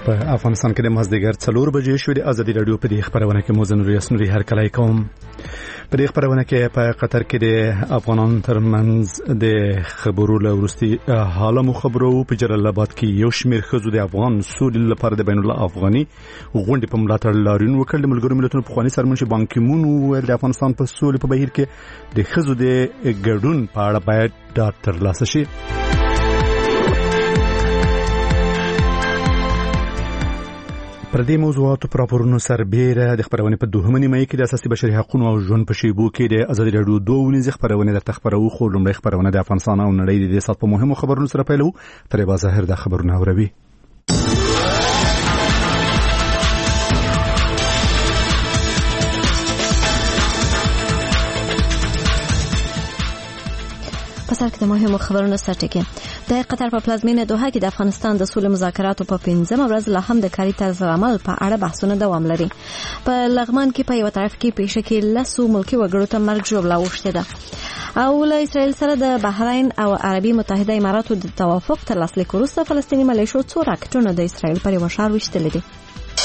په افغانستان کې د مازدیګر 4 بجې شوې. د ازادي رادیو په دې خبرونه کې موزن ریاسنوري هر کله کوم په دې خبرونه کې په قطر کې د افغانانو ترمنځ د خبرو لورستي حاله خبرو په جلال آباد کې یو شمېر خزو د افغان سولې لپاره د بین الله افغاني غونډې په ملاتړ لاریون وکړ. د ملګرو ملتونو پخوانی سرمنشي بان کی مون ویل د افغانستان په سولې په بهیر کې د خزو د ګډون په اړه باید ډاډ ترلاسه شي. پر دې موضوعاتو پر راپورونو سربېره د خبرونې په دوهمه نیمه کې د اساسي بشري حقوقو او ژوند په شیبو کې د ازادي رادیو 2 ونیزه خبرونه د تخبرو خو لومړی خبرونه د افغانستان او نړۍ د سات په مهمو خبرونو سره پیلو. ترې ظاهر د خبرونه اوروي. پسر کې د مهمو خبرونو سرټکی د قطر په پلازمینه دوحه کې د افغانستان د سولې مذاکراتو په 15مه ورځ لا هم د کاري طرز عمل په اړه بحثونه دوام لري. په لغمان کې په یو طرف کې پیښه کې لاسو ملکی وګړو ته مرګ ژوبله وشته ده او له اسرائیل سره د بحرین او عربي متحده اماراتو د توافق تر لاسلیک وروسته فلسطیني ملیشو څو راکټونه د اسرائیل پر یو ښار وشتل دي.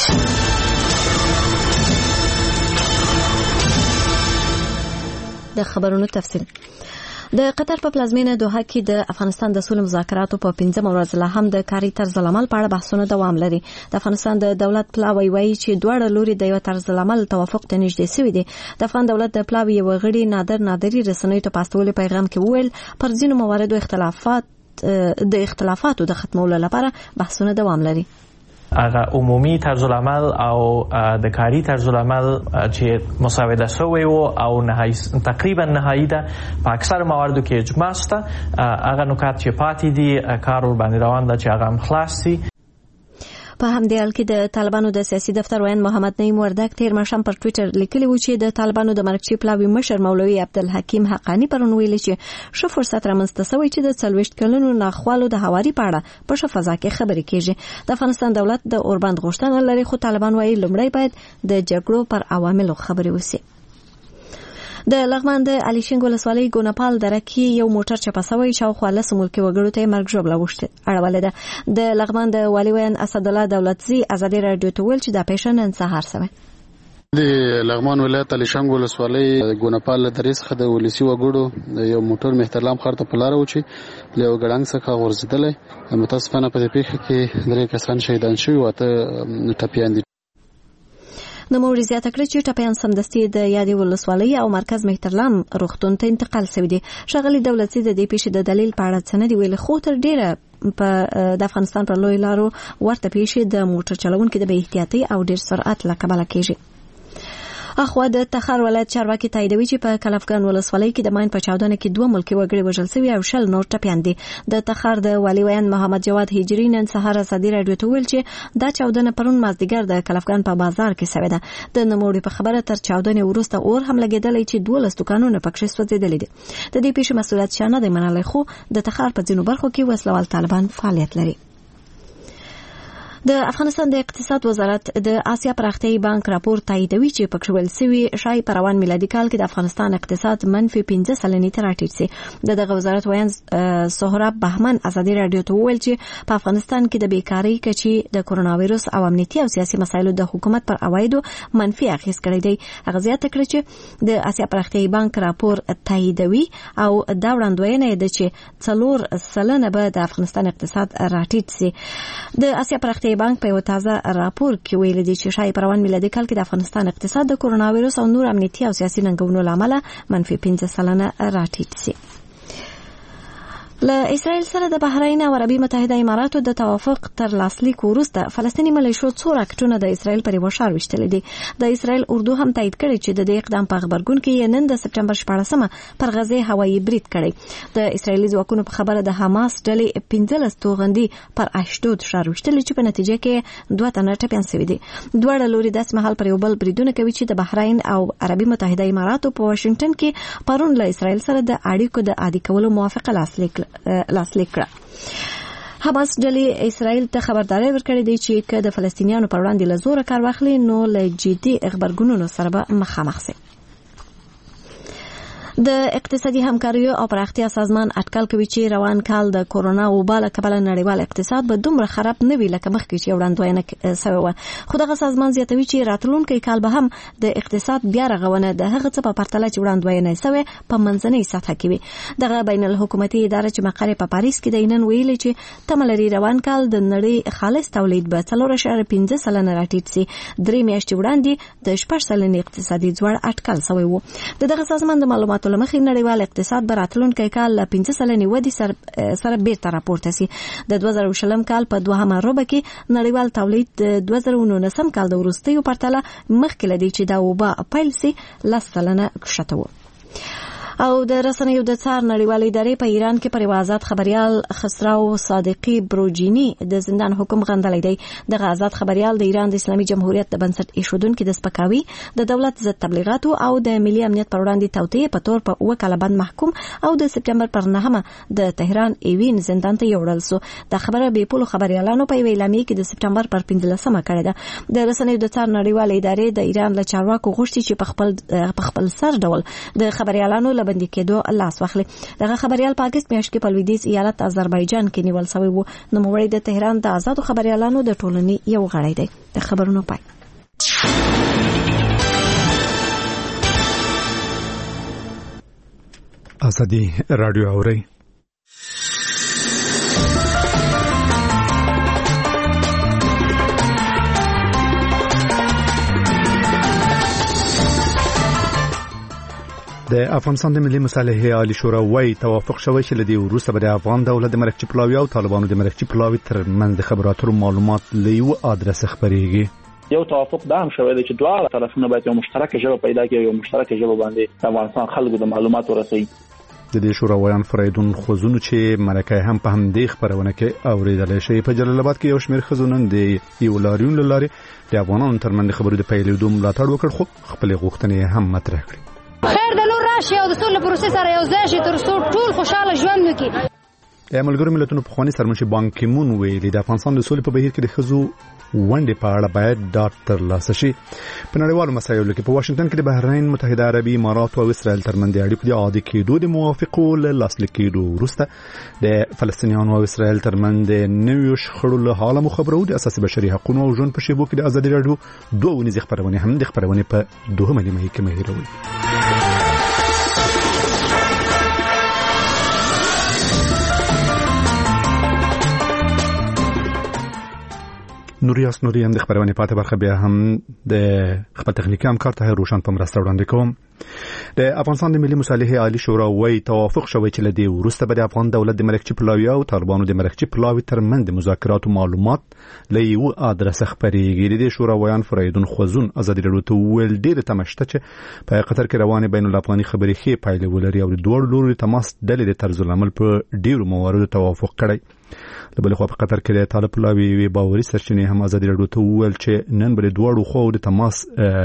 د خبرونو تفصیل د قطر په پلازمینه دوحه کې د افغانستان د سولې مذاکراتو په 15مه ورځ لا هم د کاري طرز عمل په اړه بحثونه دوام لري. د افغانستان د دولت پلاوی وایي چې دواړه لوري د یو طرز عمل توافق ته نږدې شوي دي. د افغان دولت د پلاوی یو غړي نادري رسنیو ته پاستولي پیغام کې وویل پر ځینو مواردو د اختلافاتو د ختمولو لپاره بحثونه دوام لري. هغه عمومي طرز العمل او د کاری طرز العمل چې مساوده شوی او نهایی تقریبا نهایی ده په اکثر مواردو کې اجماع شته. هغه نکات چې پاتې دي کار ور باندې روان ده چې هغه هم خلاص شي. په همدې حال کې د طالبانو د سیاسي دفتر وین محمد نعیم وردک تیر ماښام پر ټوئیټر لیکلی و چې د طالبانو د مرکزي پلاوي مشر مولوي عبدالحکیم حقانی پرون ویل چې ښه فرصت رامنځته شوی چې د 40 کلونو ناخوالو د هواري په اړه په ښه فضا کې خبرې کیږي. د افغانستان دولت د اوربند غوښتنه لري خو طالبان وایي لومړی باید د جګړو پر عواملو خبرې وشي. د لغمان د علیشنګ ولسوالۍ ګونپال دره کې یو موټر چپسوي شاوخوا له ملکي وګړو ته مرګ ژوبله وشته اړوله ده. د لغمان د والي وین اسدالله دولتزی ازادي رادیو ته ویل چې دا پیښه نن سهار شوه. د لغمان ولایت علیشنګ ولسوالۍ ګونپال درې څخه د ولسی وګړو یو موټر مهترلام ښار ته په لاره و چې له یو ګړنګ څخه غورځېدلی. متاسفانه په دې پیښه کې 3 کسان شهیدان شوي او 8 ټپیان دي. نو موري زیاته کړی چې ټپیان سمدستي د یادې ولسوالۍ او مرکز مهترلام روغتون ته انتقال شوی دي. ښاغلي دولتي د دې پیښې د دلیل په اړه څه نه دی ویلي خو تر ډیره په د افغانستان پر لوی لارو ورته پیښې د موټر چلوونکو د بې احتیاطۍ او ډیر سرعت له کبله کیږي. اخوا د تخار ولایت چارواکي تاییدوي چې په کلفګان ولسوالۍ کې د ماین په چاودنه کې 2 ملکي وګړي وژل شوي او 10 نور ټپیان دي. د تخار د والي وین محمد جواد هجری نن سهار ازادي رادیو ته ویل چې دا چاودنه پرون مازدیګر د کلفګان په بازار کې شوې ده. د نوموړي په خبره تر چاودنې وروسته اور هم لګیدلی چې 12 دکانونه پکې سوځېدلي دي. د دې پیښې مسؤلیت شانه دی منلای خو د تخار په ځینو برخو کې وسلوال طالبان فعالیت لري. د افغانستان د اقتصاد وزارت د آسیا پراختیایي بانک راپور تاییدوي چې پکې ویل شوی شای په روان میلادي کال کې د افغانستان اقتصاد منفي 15 سلنې ته راټیټ شي. دغه وزارت وایي سهراب بهمن ازادي رادیو ته ویل چې په افغانستان کې د بیکاری کچې د کورونا وایرس او امنیتي او سیاسي مسایلو د حکومت پر عوایدو منفي اغیز کړی دی. هغه زیاته کړې چې د آسیا پراختیایي بانک راپور تاییدوي او دا وړاندوینه ده چې 4% به د افغانستان اقتصاد راټیټ شي. د آسیا پراختیایي بانک په یو تازه راپور کې ویل دي چې شای پروان میلادي کال کې د افغانستان اقتصاد د کورونا وایرس او نور امنیتي او سیاسي ننګونو لامل منفي 15% راټیټ شي. له اسرائیل سره د بحرین او عربي متحده اماراتو د توافق تر لاسلیک وروسته فلسطیني ملیشو څو راکټونه د اسرائیل پر یو ښار وشتل دي. د اسرائیل اردو هم تایید کړی چې د دې اقدام په خبرګون کې نن د سپټمبر 14مه پر غزه هوایي برید کړی. د اسرائیلي ځواکونو په خبره د حماس ډلې 15 توغندي پر اشدود ښار وشتل چې په نتیجه کې 2 تنه ټپیان شوي دي. دواړه لوري د اسمحال پر یو بل بریدونه کوي چې د بحرین او عربي متحده اماراتو په واشنگټن کې پرون له اسرائیل سره د اړیکو د عادي کولو موافقه لاسلیک کړه. حماس ډلې اسرائیل ته خبرداري ورکړې ده چې که د فلسطینیانو پر وړاندې له زوره کار واخلي نو له جدي غبرګونونو سره به مخامخ شي. د اقتصادي همکاریو او پراختیا سازمان اټکل کوي چې روان کال د کورونا وبا له کبله نړیوال اقتصاد به دومره خراب نه وي لکه مخکې چې وړاندوینه سوې وه. خو دغه سازمان زیاتوي چې راتلونکی کال به هم د اقتصاد بیا رغونه د هغه څه په پرتله چې وړاندوینه سوې په منځنۍ سطحه کې وي. دغه بین الحکومتي اداره چې مقر په پاریس کې د نن ویلي چې تمه لري روان کال د نړۍ خالص تولید به 4.5 سلنه راټیټ سي. 3 میاشتې وړاندې د 6 سلنې اقتصادي ځوړ اټکل سوی و. دغه سازمان د معلوماتو لمخې نړیوال اقتصاد به راتلونکی کال له 5 سلنې ودې سره بیرته راپورته سي. د 2020 کال په دوهمه ربع کې نړیوال تولید د 2019 کال د وروستیو پرتله مخکې لدی چې دا وبا پیل سي 10 سلنه کښته و. او د رسنیو د څار نړیوالې ادارې په ایران کې پر آزاد خبريال خسرو صادقي بروجینی د زندان حکم غندلی دی. دغه آزاد خبريال د ایران د اسلامي جمهوریت د بنسټ ایښودونکو د سپکاوي د دولت ضد تبلیغاتو او د ملي امنیت پر وړاندې توطئې په تور په 2 کاله بند محکوم او د سپتمبر پر 9 د تهران ایوین زندان ته یوړل سو. د خبره به پولو خبريالانو په اعلامیه کې د سپتمبر پر 15 کړه ده. د رسنیو د څار نړیوالې ادارې د ایران له چارواکو غوښتي چې په خپل سر ډول د خبريالانو بندي کېدو لاس واخلي. دغه خبريال پاکستان میاشت کې په لویدیځ ایالت آذربایجان کې نیول شوی وو. نو موړی د تهران د آزادو خبريالانو د ټولنې یو غړی دی. د خبرونو پای. ازادي رادیو اوري. د افغانستان د ملي مصالحې عالی شورا وايي توافق شوی چې لدی وروسته به د افغان دولت د مرکزي پلاوی او طالبانو د مرکزي پلاوی ترمنځ د خبراتو معلومات لیو ادرس خبريږي. یو توافق دا هم شوی دی چې دواړه طرفونه باید یو مشترک ژبه پیدا کړي، یو مشترک ژبه باندې د افغانستان خلکو د معلومات ورسوي. د دې شورا ویان فریدون خوزونو چې مرکه هم په همدې خبرونه کې اوریدل شي. په جلال آباد کې یو شمېر خزونن د یو لاریون لاري د افغانانو ترمنځ خبرو د پیلېدو ملاتړ وکړ، خو خپل غوښتنې هم مطرح کړې. خیر د نور راشي او د ټول پروسس سره یو ځای شي تر څو ټول خوشاله ژوند وکړي. د ملګرو ملتونو په خواني سرمنشي بان کی مون ویلي د افغانستان د سولې په بهیر کې د خزو ونډې په اړه باید ډاکټر لاسشي. په نړیوالو مسایلو کې په واشنگټن کې د بحرین، متحده عربي امارات او اسرائیل ترمنځ د اړیکو د عادي کېدو د موافقو له لاسلیک کېدو وروسته د فلسطینیانو او اسرائیل ترمنځ د نویو شخړو له حاله مخبرو د اساسي بشري حقوقو او ژوند په شیبو کې د ازادي رادیو دوه ونیزې خبرونه هم د خبرونه په دوه ملي کې مهیروي. نوریاس نوریم د خبرونه پاتې برخه بیا هم د خپل تخنیکی همکار ته روشن په مرسته وړاندې کوم. د افغانستان د ملي مصالحې عالی شورا وايي توافق شوی چې لدی وروسته به د افغان دولت د مرکزي پلاوی او طالبانو د مرکزي پلاوی ترمنځ د مذاکراتو معلومات له یو ادرس خبريږي. د شورا ویان فریدون خوزون ازادي رادیو ته ویل ډیره تمشته چې په قطر کې روانه بین الافغاني خبري خې پایله ولري او د دوه لوري تماس ډلې د طرز العمل په ډیرو مواردو توافق کړی. د بل خو په قطر کې د طالب پلاوی وی باوري سرچینې هم ازادي رادیو ته ویل چې نن بل دوه خو د تماس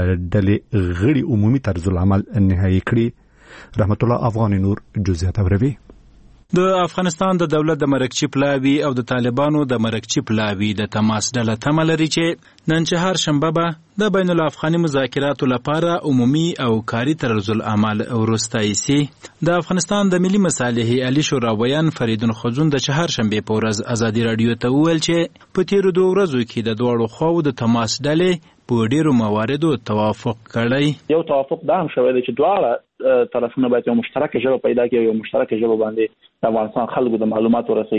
ډلې غړي عمومي طرز العمل نهایی کړی. رحمت الله افغان نور جزئیات اوروي. د افغانستان د دولت د مرکزي پلاوی او د طالبانو د مرکزي پلاوی د تماس ډله تمه لري چې نن چهار شنبه به د بین الافغاني مذاکراتو لپاره عمومي او کاري طرز العمل ورستای سي. د افغانستان د ملي مصالحې عالی شورا ویان فریدون خوزون د چهار شنبه په ورځ ازادي رادیو ته ویل چې په تیرو دوه ورځو کې د دوړو خواو د تماس ډلې په ډیرو مواردو توافق کړی. یو توافق دا هم شوی دی چې دواړه طرفونه باید یو مشترک ژبه پیدا کړي، یو مشترک ژبه باندې د افغانستان خلکو د معلومات ورسوي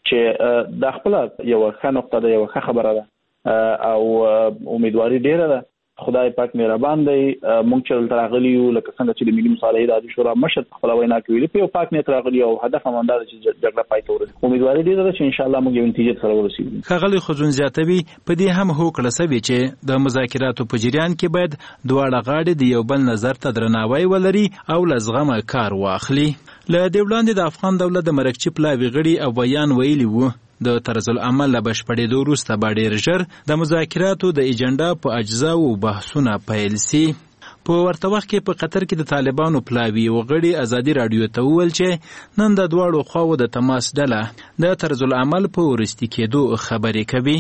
چې د خپل یو ښه نقطه ده، یو ښه خبره ده او امیدواري ډیره ده. خدای پاک مهربان دی. مونږ چې تراغلی یو لکه څنګه چې د ملي مصالحې عالی شورا مشر خپل وینا کوي په پاک نیت راغلی او هدف هم دا چې جګړه پای ته ورسېږي. امیدواري دې ده چې ان شاء الله موږ یو نتیجه سره ورسېږو. خغلی خزون زیاتوي په دې هم هوکړه سوي چې د مذاکراتو په جریان کې باید دواړه غاړې د یو بل نظر ته درناوی ولري او لزغمه کار واخلي. له دې وړاندې د افغان دولت د مرکزي پلاوی غړي او بیان ویلي وو د طرز العمل له بشپړېدو وروسته به ډېر ژر د مذاکراتو د اجنډا په اجزاو بحثونه پیل سي. په ورته وخت کې په قطر کې د طالبانو پلاوی وغړي ازادي رادیو ته وویل چې نن د دواړو خواو د تماس ډله د طرز العمل په وروستي کېدو خبرې کوي.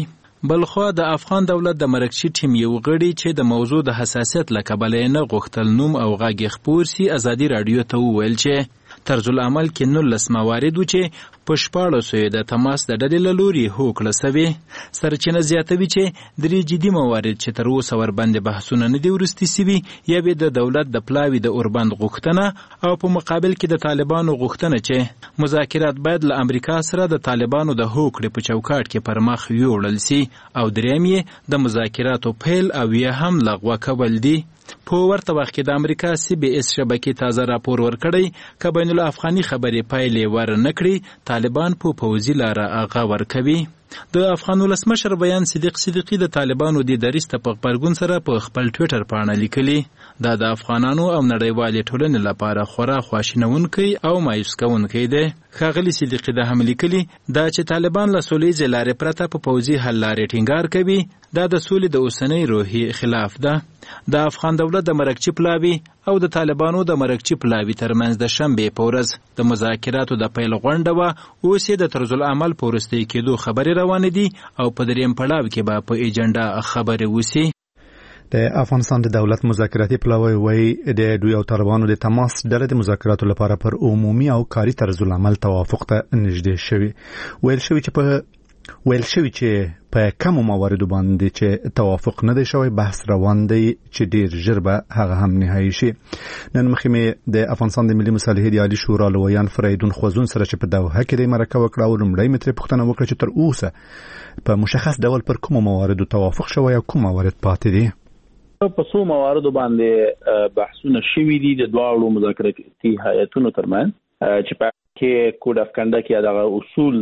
بلخوا د افغان دولت د مرکزي ټیم یو غړي چې د موضوع د حساسیت له کبله نه غوښتل نوم او غږ خپور سي ازادي رادیو ته وویل چې طرز العمل کې 19 موارد چې په 1400 د تماس د ډلې له لوري هوکړه سوي سرچینه زیاتوي چې درې جدي موارد چې تر اوسه ورباندې بحثونه نه دي وروستي سوي یا به د دولت د پلاوي د اوربند غوښتنه او په مقابل کې د طالبانو غوښتنه چې مذاکرات باید له امریکا سره د طالبانو د هوکړې په چوکاټ کې پر مخ یوړل سي او درېیم یې د مذاکراتو پیل او یا هم لغوه کول دي. په ورته وخت کې د امریکا CBS شبکې تازه راپور ورکړی چې بین الافغاني خبرې پایلې ور نه کړي طالبان په پوځي لاره اغا ورکوي. د افغان ولسمشر بیان صدیقي د طالبانو د دریسته په خبرګون سره په خپل ټوئیټر باندې لیکلي دا د افغانانو او نړیوالې ټولنې لپاره خورا خواشینونکی او مایوس کوونکی دی. ښاغلي صدیقي د هم لیکلي دا چې طالبان له سولې لارې پرته په پوځي حل لارې ټینګار کوي دا د سولې د اوسنۍ روحي خلاف ده. د افغان دولت د مرکچی پلاوی او د طالبانو د مرکچی پلاوی ترمنځ د شنبې په ورځ د مذاکراتو د پیل غونډه و اوس د طرز العمل په وروستي کېدو خبرې روانې دي او په دریم پړاو کې به په ایجنډا خبرې وسی. د افغانستان د دولت مذاکراتي پلاوی وایي د دوی او طالبانو د تماس ډله د مذاکراتو لپاره پر عمومي او کاري طرز العمل توافق ته نږدې شوی. ویل شوی چې په کومو مواردو باندې چې توافق نه دی شوی بحث روان دی چې ډیر ژر به هغه هم نهایی شي. نن مخکې د افغانستان د ملي مصالحې عالی شورا لویان فریدون خوازون سره چې په دوحه کې د مرکه وکړه او لومړی متر پوښتنه وکړه چې تر اوسه په مشخص ډول پر کومو مواردو توافق شوی او کوم موارد پاتې دي. په څو مواردو باندې بحثونه شوي دي د دواړو مذاکراتي هیئتونو ترمنځ چې په کې کوډ اف کنډکټ یا د اصول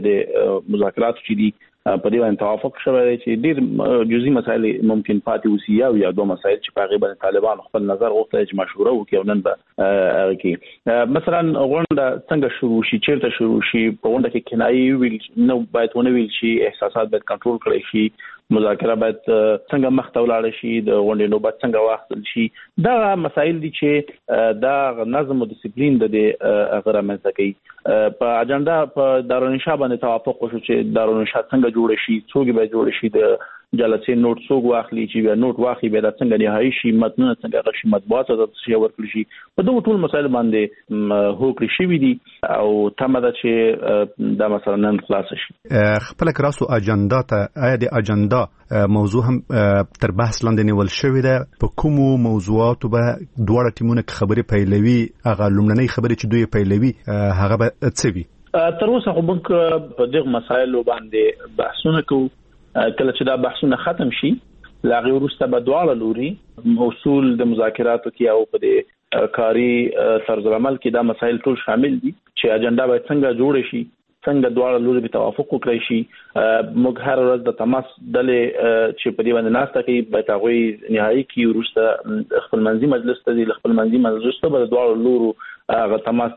د مذاکراتو چې دي په دې باندې توافق شوی دی چې ډېر جزئي مسایل ممکن پاتې وسی یا دوه مسایل چې په غیبه طالبان خپل نظر غوښتل چې مشوره وکړي او نن به هغه کې مثلا غونډه څنګه شروع شي چیرته شروع شي په غونډه کې کنایي ویل نو باید ونه ویل شي احساسات باید کنټرول کړئ شي مذاکره باید څنګه مخته ولاړ شي د غونډې نوبت څنګه واخیستل شي دا مسایل دي چې دا نظم او ډیسپلین د هغه رامنځته کوي. په اجنډا په دارالانشا باندې توافق وشو چې دارالانشا څنګه جوړ شي څوک به جوړ شي د جلسې نوٹ څوک واخلي چې بیا نوٹ واخلي به څنګه نهایی شي متن څنګه غشي مطبوعات او څه ورکړي شي په دوه ټول مسایل باندې هوکړي شي دي او تمه ده چې دا مثلا نن خلاص شي. خپل کراسو اجنډا ته آیا د اجنډا موضوع هم تر بحث لاندې نیول شوې ده په کومو موضوعاتو به دواړه ټیمونه خبرې پیلوي هغه لومړنۍ خبرې چې دوی پیلوي هغه به څه وي؟ تر اوسه خو موږ په دغه مسایلو باندې بحثونه کوو کله چې دا بحثونه ختم شي لاغي ورسته به دواړه لوري اصول د مذاکراتو کې او په دې کاری طرز عمل کې دا مسایل ټول شامل دي چې اجنډا باید څنګه جوړ شي څنګه دواړه لوري به توافق وکړي شي. موږ هر ورځ د تماس ډلې چې په دې باندې ناسته کوي به تاسو نهایی کې ورسته خپل منځي مجلس ته د خپل منځي مجلس ته به دواړه لورو هغه تماس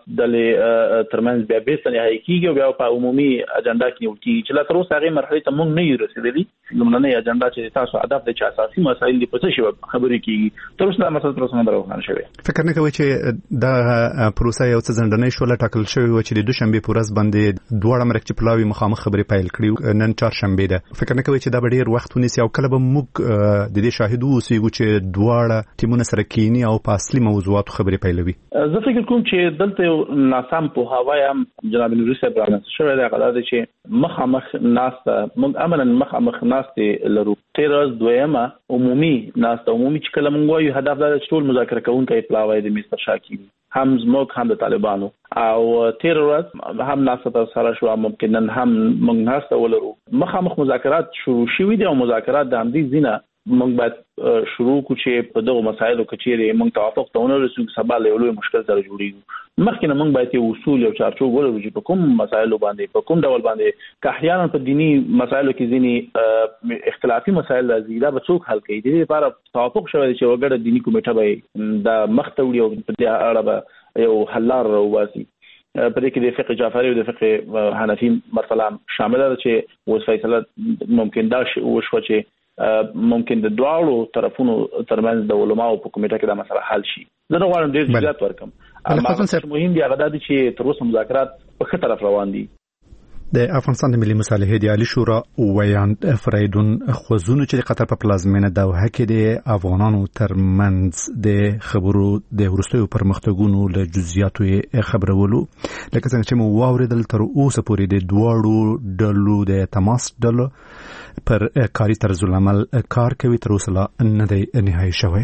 ډلې ترمنځ بیا به نهایی کیږي او بیا په عمومي اجنډا کې وکړي چې لا تر اوسه هغه مرحله ته موږ نه رسیدلي. لومړنۍ اجنډا چې تاسو هدف د اساسي مسایل په څه شی خبرې کیږي تر اوسه مسله تر اوسه نه روښانه شوی. فکر نه کوي چې دا پروسه یو څه ځنډنۍ شو ټاکل شوی و چې د دوشنبه په ورځ باندې دواړه مرکچی پلاوی مخامخ خبرې پیل کړي نن چهارشنبه ده. فکر نه کوي چې دا ډیر وخت ونیسي او کله به موږ د دې شاهد اوسېږو چې دواړه ټیمونه سره کینی او په اصلي موضوعاتو خبرې پیلوي؟ زه فکر کوم چې دلته ناسم په هواي هم جناب نوري صاحب راځي شوی دا غواړي چې مخامخ ناسته موږ عملاً مخامخ ناسته لرو. تیرز دویمه عمومي ناسته عمومي چې کله موږ وایو هدف دا چې ټول مذاکره کوونکي پلاوی د مستر شاکر هم زموږ هم د طالبانو او تیر ورځ هم ناسته سره شو ممکن نن هم موږ ناسته ولرو. مخامخ مذاکرات شروع شوي دي او مذاکرات د همدې زینه موږ باید شروع کو چې په دغه مسایلو کې چیرې موږ توافق ته ونرسو سبا له لوی مشکل سره جوړیږي. مخکې موږ باید یو اصول او چارچوب ولرو چې په کوم مسایلو باندې په کوم ډول باندې که احیانا په دینی مسایلو کې ځینی اختلافي مسایل راځي دا به څوک حل کوي. د دې لپاره توافق شوی چې وګړه دینی کمیټه به دا مخته وړي او په دې اړه به یو حل لار راوباسي. په دې کې د فقه جعفری او د فقه حنفي مرحله شامل ده چې اوس فیصله ممکن دا وشو چې ممکن د دواړو طرفونو ترمنځ د علماو په کمیټه کې دا مسله حل شي. زه نه غواړم ډېر زیات ورکم. مهم دی هغه د چې تر اوسه مذاکرات په ښه طرف روان دي. د افغانستان د ملي مصالحې د عالی شورا ویاند فریدون خوځونه چې د قطر په پلازمینه دوحه کې د افغانانو ترمنځ د خبرو د وروستیو پرمختګونو له جزئیاتو خبرولو لکه څنګه چې مو واوریدل تر اوسه پورې د دواړو ډلو د تماس ډلو پر کاري طرز العمل کار کوي، تر اوسه لا نه دی نهایی شوی.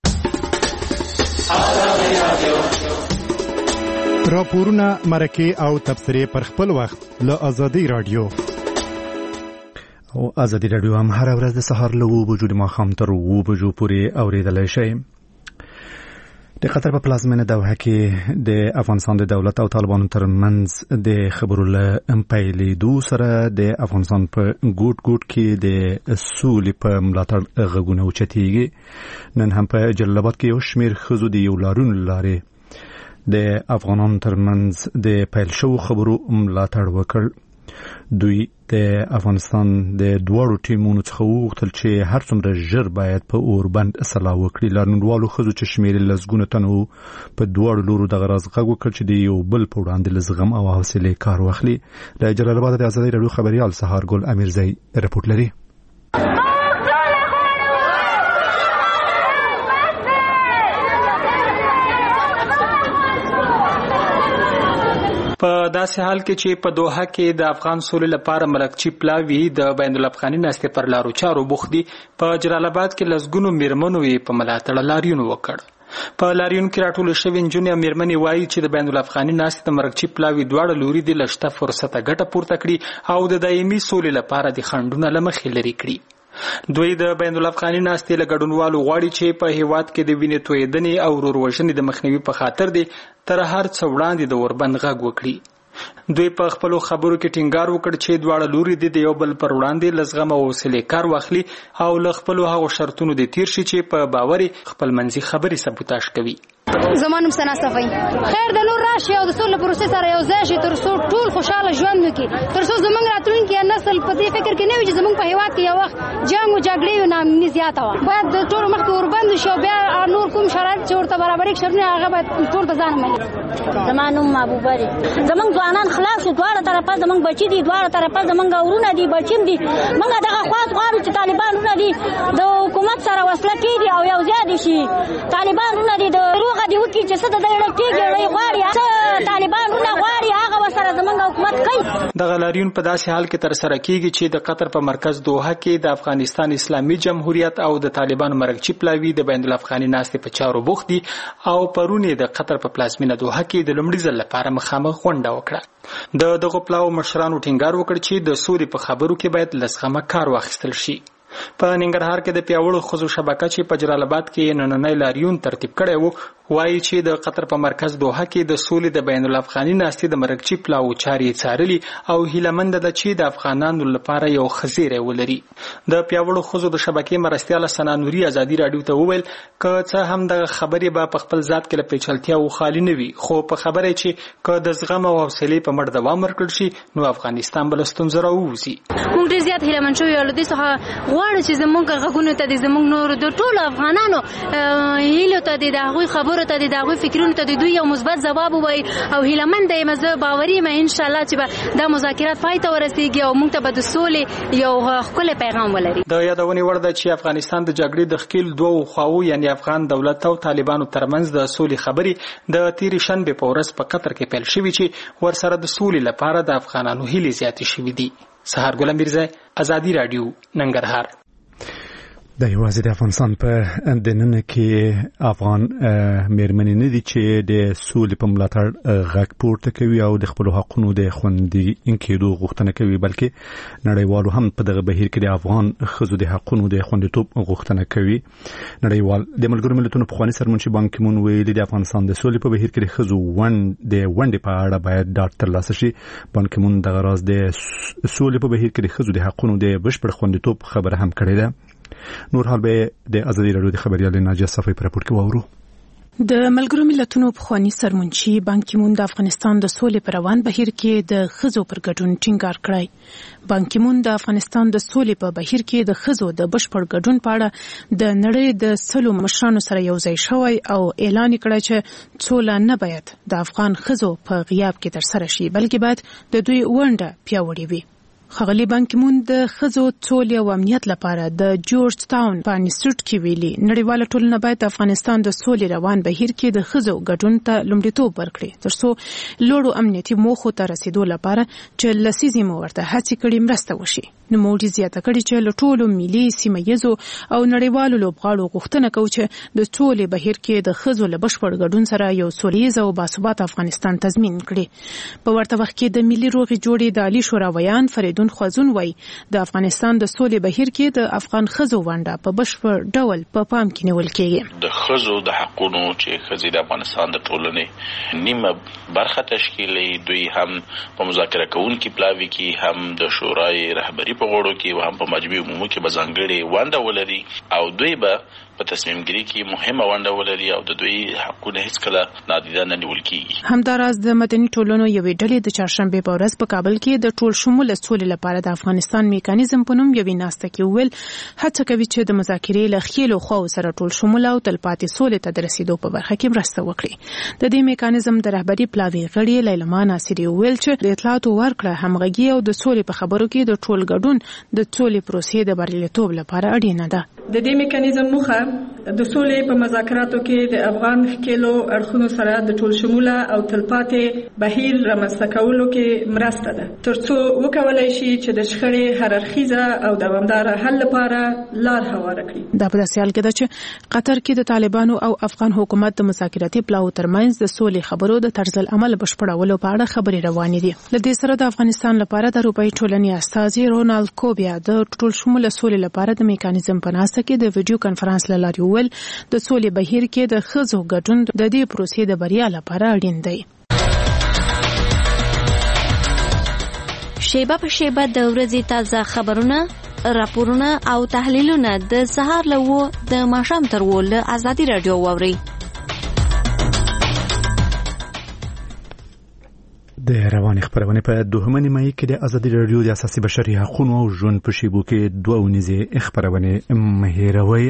راپورونه، مرکې او تبصرې پر خپل وخت له ازادي رادیو. او ازادي رادیو هم هر ورځ د سهار له 9 بجو د ماښام تر 9 بجو پورې اوریدلای شئ. د قطر په پلازمینه دوحه کې د افغانستان د دولت او طالبانو ترمنځ د خبرو له پیلېدو سره د افغانستان په ګوټ ګوټ کې د سولې په ملاتړ غږونه اوچتېږي. نن هم په جلال آباد کې یو شمېر ښځو د یو لارون لارې د افغانانو ترمنځ د پیل شوو خبرو ملاتړ وکړ. دوی د افغانستان د دواړو ټیمونو څخه وغوښتل چې هر څومره ژر باید په اوربند اصلاح وکړي. لارنوالو ښځو چې شمېر لسګونه تنو په دواړو لورو دغه راز غږ وکړ چې د یو بل په وړاندې له زغم او حوصلې کار واخلي. له جلال آباد د ازادي رادیو خبريال سهارګل امیرزی رپورټ لري. په داسې حال کې چې په دوحه کې د افغان سولې لپاره مرکچی پلاوی د بین الافغاني ناستې پر لارو چارو بوخت دي. په جلال آباد کې لسګونو میرمنو یې په ملاتړ لاریون وکړ. په لاریون کې راټول شوی نجونې او میرمنې وایي چې د بین الافغاني ناستې د مرکچی پلاوی دواړه لوري د لشته فرصت ګټه پورته کړي او د دایمي سولې لپاره د خنډونه لمخې لري کړي. دوی د بین الافغاني ناستې له ګډونوالو غواړي چې په هیواد کې د وینې تویدنې او وروروژنې د مخنیوي په خاطر دي تر هر څه وړاندې د اوربند غږ وکړي. دوی په خپلو خبرو کې ټینګار وکړ چې دواړه لوري د یو بل پر وړاندې له زغم او حوصلې کار واخلي او له خپلو هغو شرطونو د تیر شي چې په باور خپل منځي خبرې سبوتاژ کوي. زمانم سنا صفای خیر د نور راشي او د سولې پروسس سره یو ځای شي تر څو ټول خوشاله ژوند وکړي، تر څو زمونږ راتلونکي نسل په دې فکر کې نه وي چې زمونږ په هیواد کې یو وخت جنگ او جګړې او نامني زیاته وه. باید د ټول مخکې اوربند شي او بیا نور کوم شرایط چې ورته برابرې شي هغه باید ټول ته ځان مني. زمانم محبوبه دي، زمونږ ځوانان خلاص دواړه طرفه زمونږ بچي دي، دواړه طرفه زمونږ ورونه دي، بچیم دي. موږ دغه خواص غواړو چې طالبانونه دي د حکومت سره وصله کېږي او یو ځای دي شي. طالبانونه دي د روغه دي وکړي چې څه د لړکېږي غواړي څه طالبانونه غواړي هغه ورسره زمونږ حکومت کوي. دغه لاریون په داسې حال کې ترسره کېږي چې د قطر په مرکز دوحه کې د افغانستان اسلامي جمهوریت او د طالبانو مرکچی پلاوی د بین الافغاني ناستې په چارو بوخت دي او پرون د قطر په پلازمینه دوحه کې د لومړي ځل لپاره مخامخ غونډه وکړه. د دغه پلاو مشرانو ټینګار وکړ چې د سولې په خبرو کې باید له زغمه کار واخیستل شي. په ننګرهار کې د پیاوړو ښځو شبکه چې په جلال آباد کې نننی لاریون ترتیب کړی وو وایي چې د قطر په مرکز دوحه کې د سولې د بین الافغاني ناستې د مرکچی پلاو چارې څارلي او هیلهمنده ده چې د افغانانو لپاره یو خزیری ولري. د پیاوړو ښځو د شبکې مرستیاله سنا نوري ازادي رادیو ته وویل که څه هم د خبرې به په خپل ذات کې له پیچلتیاو خالي نه وي، خو په خبره چې که د زغم او حوصلې په مټ دوام ورکړل شي نو افغانستان به له ستونزو راووځي. موږ ډېر زیات هیلهمن شوي یو له دې څخه غواړو چې زموږ غږونو ته د زموږ نورو د ټولو افغانانو هیلو ته د هغوی خبرو ته د هغوی فکرونو ته د دوی یو مثبت ځواب ووایي او هیلهمنده یم، زه باوري یم انشاءالله چې به دا مذاکرات پای ته ورسېږي او موږ ته به د سولې یو ښکلی پیغام ولري. د یادونې وړ ده چې افغانستان د جګړې د ښکیل دوو خواوو یعنی افغان دولت او طالبانو ترمنځ د سولې خبرې د تېرې شنبې په ورځ په قطر کې پیل شوي چې ورسره د سولې لپاره د افغانانو هیلې زیاتې شوي دي. سهارګل امیرزی، ازادي رادیو، ننګرهار. د یوازې د افغانستان په دننه کې افغان میرمنې نه دي چې د سولې په ملاتړ غږ پورته کوي او د خپلو حقونو د خوندي کېدو غوښتنه کوي، بلکې نړیوالو هم په دغه بهیر کې د افغان ښځو د حقونو د خوندیتوب غوښتنه کوي. نړیوال د ملګرو ملتونو پخواني سرمنشي بان کی مون ویلي د افغانستان د سولې په بهیر کې د ښځو د ونډې په اړه باید ډاډ ترلاسه شي. بان کی مون دغه راز د سولې په بهیر کې د ښځو د حقونو د بشپړ خوندیتوب خبره هم کړې ده. نور حال به د ازادي رادیو د خبريال ناجیه صفای پر راپور کې واورو. د ملګرو ملتونو پخوانی سرمنشي بان کی مون د افغانستان د سولې پر روان بهیر کې د خزو پر ګډون ټینګار کړی. بان کی مون د افغانستان د سولې په بهیر کې د خزو د بشپړ ګډون په اړه د نړۍ د سلو مشرانو سره یو ځای شوی او اعلان کړی چې سوله نه باید د افغان خزو په غیاب کې ترسره شي بلکې باید د دوی ونډه پیاوړې وي. ښاغلي بان کی مون د خزو سولې او امنیت لپاره د جورج ټاون په انسټیټیوټ کې ویلي نړیواله ټولنه باید د افغانستان د سولې روان بهیر کې د خزو ګډون ته لومړیتوب ورکړي ترڅو لوړو امنیتي موخو ته رسیدو لپاره چې لسیزې مو ورته هڅې کړې مرسته وشي. نوموړي زیاته کړې چې له ټولو ملي سیمه ییزو او نړیوالو لوبغاړو غوښتنه کوي چې د سولې بهیر کې د خزو له بشپړ ګډون سره یو سولیز او باثباته افغانستان تضمین کړي. په ورته وخت کې د ملي روغې جوړې د عالی شورا ویان فریدون خوازون وای د افغانستان د سولې بهیر کې د افغان خزو ونډه په بشپړ ډول په پام کې نیول کېږي. د خزو د حقونو چې خزې د افغانستان د ټولنې نیمه برخه تشکیلوي دوی هم په مذاکره کوونکي پلاوي کې هم د شورای رهبری په غوړو کې او هم په مجموعي عمومي کې به ځانګړې ونډه ولري او دوی به په تصمیم ګیری کې مهمه ونډه ولري او د دوی حقونه هیڅ کله نادیده نه نیول کیږي. همداراز د مدني ټولنو یوې ډلې د چهارشنبه په ورځ په کابل کې د ټول شموله سولې لپاره د افغانستان میکانیزم په نوم یوې ناسته کې ویل هڅه کوي چې د مذاکرې له خېلو خواو سره ټول شموله او تلپاتې سولې ته د رسیدو په برخه کې مرسته وکړي. د دې میکانیزم د رهبری پلاوي غړي لیلما ناصری ویل چې د اطلاعاتو ورکړه همغږي او د سولې په خبرو کې د ټول ګډون د سولې پروسې د بریالیتوب لپاره اړینه ده. د دې میکانیزم موخه د سولې په مذاکراتو کې د افغان ښکېلو اړخونو سره د ټول شموله او تلپاتې بهیر رامنځته کولو کې مرسته ده ترڅو وکولای شي چې د شخړې هررخیزه او دوامداره حل لپاره لار هواره کړي. دا په داسې حال کې ده چې قطر کې د طالبانو او افغان حکومت د مذاکراتي پلاو ترمنځ د سولې خبرو د طرز العمل بشپړولو په اړه خبرې روانې دي. له دې سره د افغانستان لپاره د اروپאי ټولنې استازي رونالد کوبیا د ټول شموله سولې لپاره د میکانیزم په ناسته کې د ویډیو کانفرنس له لارې وویل د سولې بهیر کې د ښځو ګډون د دې پروسې د بریا لپاره اړین دی. شیبه په شیبه د ورځې تازه خبرونه، راپورونه او تحلیلونه د سهار له 9 د ماښام تر 10 له ازادي رادیو واورئ. د رواني خبرونه په دوهمه نیمه کې د ازادي رادیو د اساسي بشري حقوقو او ژوند په شیبو کې دوه ونیزه خبرونه مهیروي.